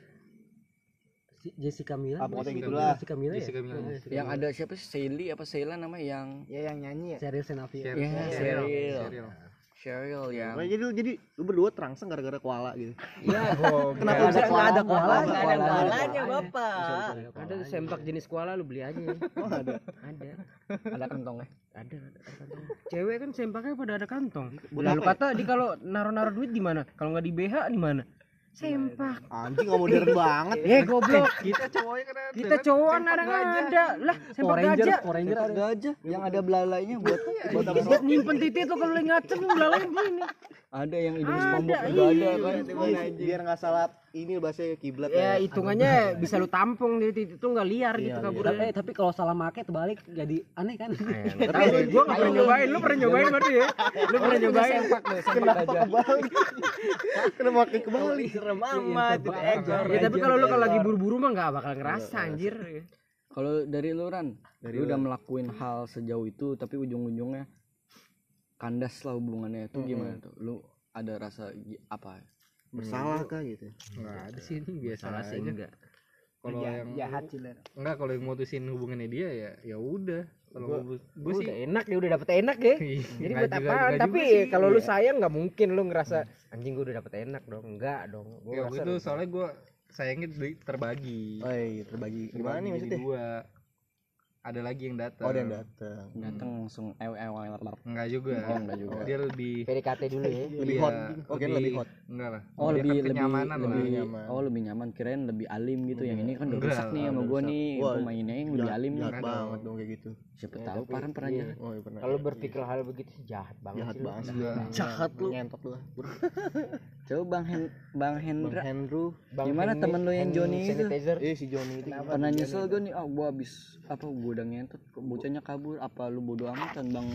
Jessica Mila. Apa pokoknya gitulah. Jessica Mila ya? Jessica Mila. Yang ada siapa sih? Sally apa Sheila namanya yang Ya yang nyanyi ya. Cheryl Senavia. Ya, Serial. Cheryl. Cheryl yang Nah, jadi lu berdua terangsang gara-gara koala gitu. Kenapa bisa enggak ada koala? Nggak ada koalanya bapak. Ada tuh sempak jenis koala lu beli aja. Oh, ada. Ada. ada kantongnya. Ada kantong. Cewek kan sempaknya pada ada kantong. Buat Lalu apa ya? kata di kalau naruh-naruh duit di mana? Kalau nggak di BH di mana? Sempak. Anjing enggak modern banget. Goblok. Kita cowoknya kan ada. Kita cowok ada lah. Sempak gajah. Power Ranger ada. Gajah yang ada belalainya buat Buat nyimpen titik tuh kalau lagi ngaceng belalainya begini. ada yang hidung Ada, SpongeBob juga ada kan. Biar enggak salah ini bahasa kiblat Ya hitungannya bisa lu tampung di titik tuh nggak liar gitu kaburnya. Tapi kalau salah make terbalik jadi aneh kan? Tapi gua nggak pernah nyobain. Lu pernah nyobain berarti ya? Lu pernah nyobain? Sempak tuh, sempak gajah. Kenapa makin kebalik? Serem amat itu ekor. Ya tapi kalau lu kalau lagi buru-buru mah nggak bakal ngerasa anjir. Kalau dari lu Ran, lu udah melakuin hal sejauh itu tapi ujung-ujungnya kandas lah hubungannya itu gimana tuh? Lu ada rasa apa? Bersalah kah gitu? Enggak ada sih ini biasa Salah sih aja. enggak. Kalau yang Jahat sih. enggak kalau yang mutusin hubungannya dia ya udah. Kalau gue sih Udah enak ya, udah dapet enak ya. Jadi Nggak buat juga- apaan? nggak Tapi juga sih. kalau lu sayang nggak mungkin lu ngerasa anjing gua udah dapet enak dong. Enggak dong. Gua ya ngerasa itu soalnya gue sayangnya terbagi. Oh, iya, terbagi. Gimana nih Terbagi jadi maksudnya? dua. Ada lagi yang datang. Oh, ada yang datang. Datang langsung Enggak juga. Oh, enggak juga. Dia lebih PDKT dulu ya. Lebih hot. Oh, kira lebih hot. Enggak lah. Oh Dia lebih kan lebih kenyamanan lah. lebih nyaman. oh lebih nyaman, kirain lebih alim gitu. Yang ini kan udah Enggak rusak nih lah, sama udah gua rusak. nih, Wah, pemainnya yang lebih alim nih. Jahat banget dong kayak gitu. Siapa tahu Paran pernah iya. jahat. Oh, iya pernah. Kalau berpikir hal begitu sih jahat banget Jahat sih lu. banget. Jahat lu. Ngentot lu. Coba Bang Bang Hendra, Andrew. gimana temen lu yang Joni itu? sanitizer? Si Joni itu. Pernah nyesel gua nih, gua habis gua udah ngentot, kok bocahnya kabur, apa lu bodo amatan Bang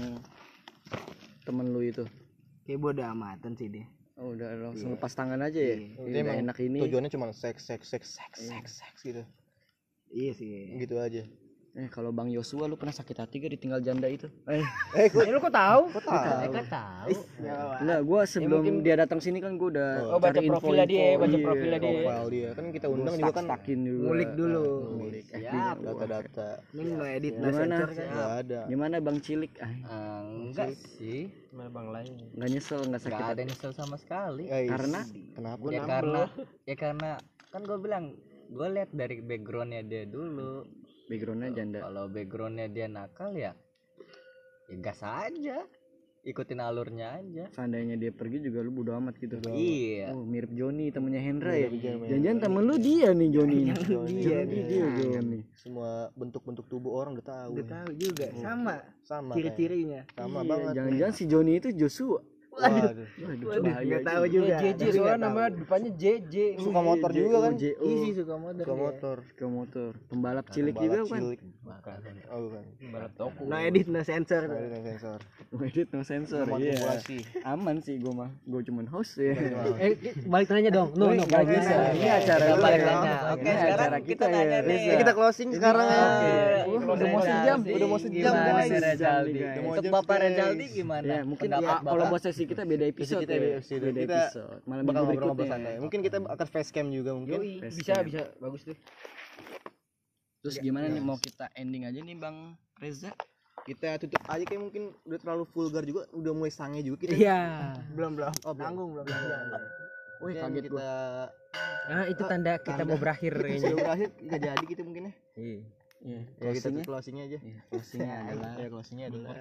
temen lu itu? Kayak bodo amatan sih dia. Oh, udah langsung lepas tangan aja ya. Dia Udah emang enak ini. tujuannya cuma seks gitu. Iya sih. Gitu aja. Kalau Bang Yosua lu pernah sakit hati gak ditinggal janda itu? Lu kok tahu? Kan tahu. Enggak, gua sebelum dia datang sini kan gua udah Oh, baca cari profilnya dia, baca Iya. profilnya dia. Profil dia kan kita undang juga kan Stakin juga. Ngulik dulu. ngulik Siap. data-data. Ini lo edit Gimana? Enggak ada. Gimana Bang Cilik? Enggak sih. Mana bang lain? Enggak nyesel, enggak sakit Enggak ada hati. nyesel sama sekali. Karena kenapa? Ya karena kan gue bilang gue lihat dari backgroundnya dia dulu. backgroundnya janda. Kalau backgroundnya dia nakal ya gas aja, ikutin alurnya aja. Seandainya dia pergi juga lu bodo amat gitu. Iya. Oh, mirip Joni temennya Hendra ya. Jangan-jangan temen lu dia nih Joni. Dia Joni. Semua bentuk-bentuk tubuh orang udah tahu. Udah tahu juga. Sama Sama ciri-cirinya. kayak. Sama Iya, banget. jangan-jangan si Joni itu Joshua. Waduh. Bahaya Nggak tahu juga. JJ soalnya nama depannya JJ. Suka motor juga kan? Isi suka motor. Suka dia. motor. Ke motor. Pembalap cilik juga kan. Cilik. Oh bukan. balap toko. No edit, no sensor. Nah, ini sensor. No edit, no sensor. Iya. Manipulasi. Aman sih gue mah. Gue cuman host ya. Balik nanya dong. No, Nggak balik bisa. nanya. Ini acara Kita lu balik ya. nanya. Oke, Ini sekarang acara kita ya, nanya nih. Reza. Ya, kita closing sekarang ya. Udah mau sejam. Udah mau sejam, Gimana guys. sih Rezaldi? Udah mau Untuk jam, Bapak guys. Rezaldi gimana? Ya mungkin Pendapat ya kalau Bapak? buat sesi kita beda episode kita ya. beda episode. Beda Kita episode. Malam Bakal minggu ngobrol berikutnya. santai. Mungkin kita akan facecam juga mungkin. Bisa, bagus tuh. Terus gimana nih mau kita ending aja nih Bang Reza? Kita tutup aja kayak mungkin udah terlalu vulgar juga, udah mulai sange juga kita. Iya. Belum. Oh, tanggung belum. Wih Mungkin kaget kita Nah, itu tanda kita mau berakhir kayaknya. sudah berakhir, nggak jadi kita mungkin ya. Iya. Ya kita Closingnya? closingnya aja. Closingnya adalah Ya closingnya adalah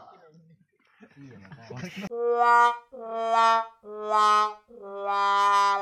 la la la la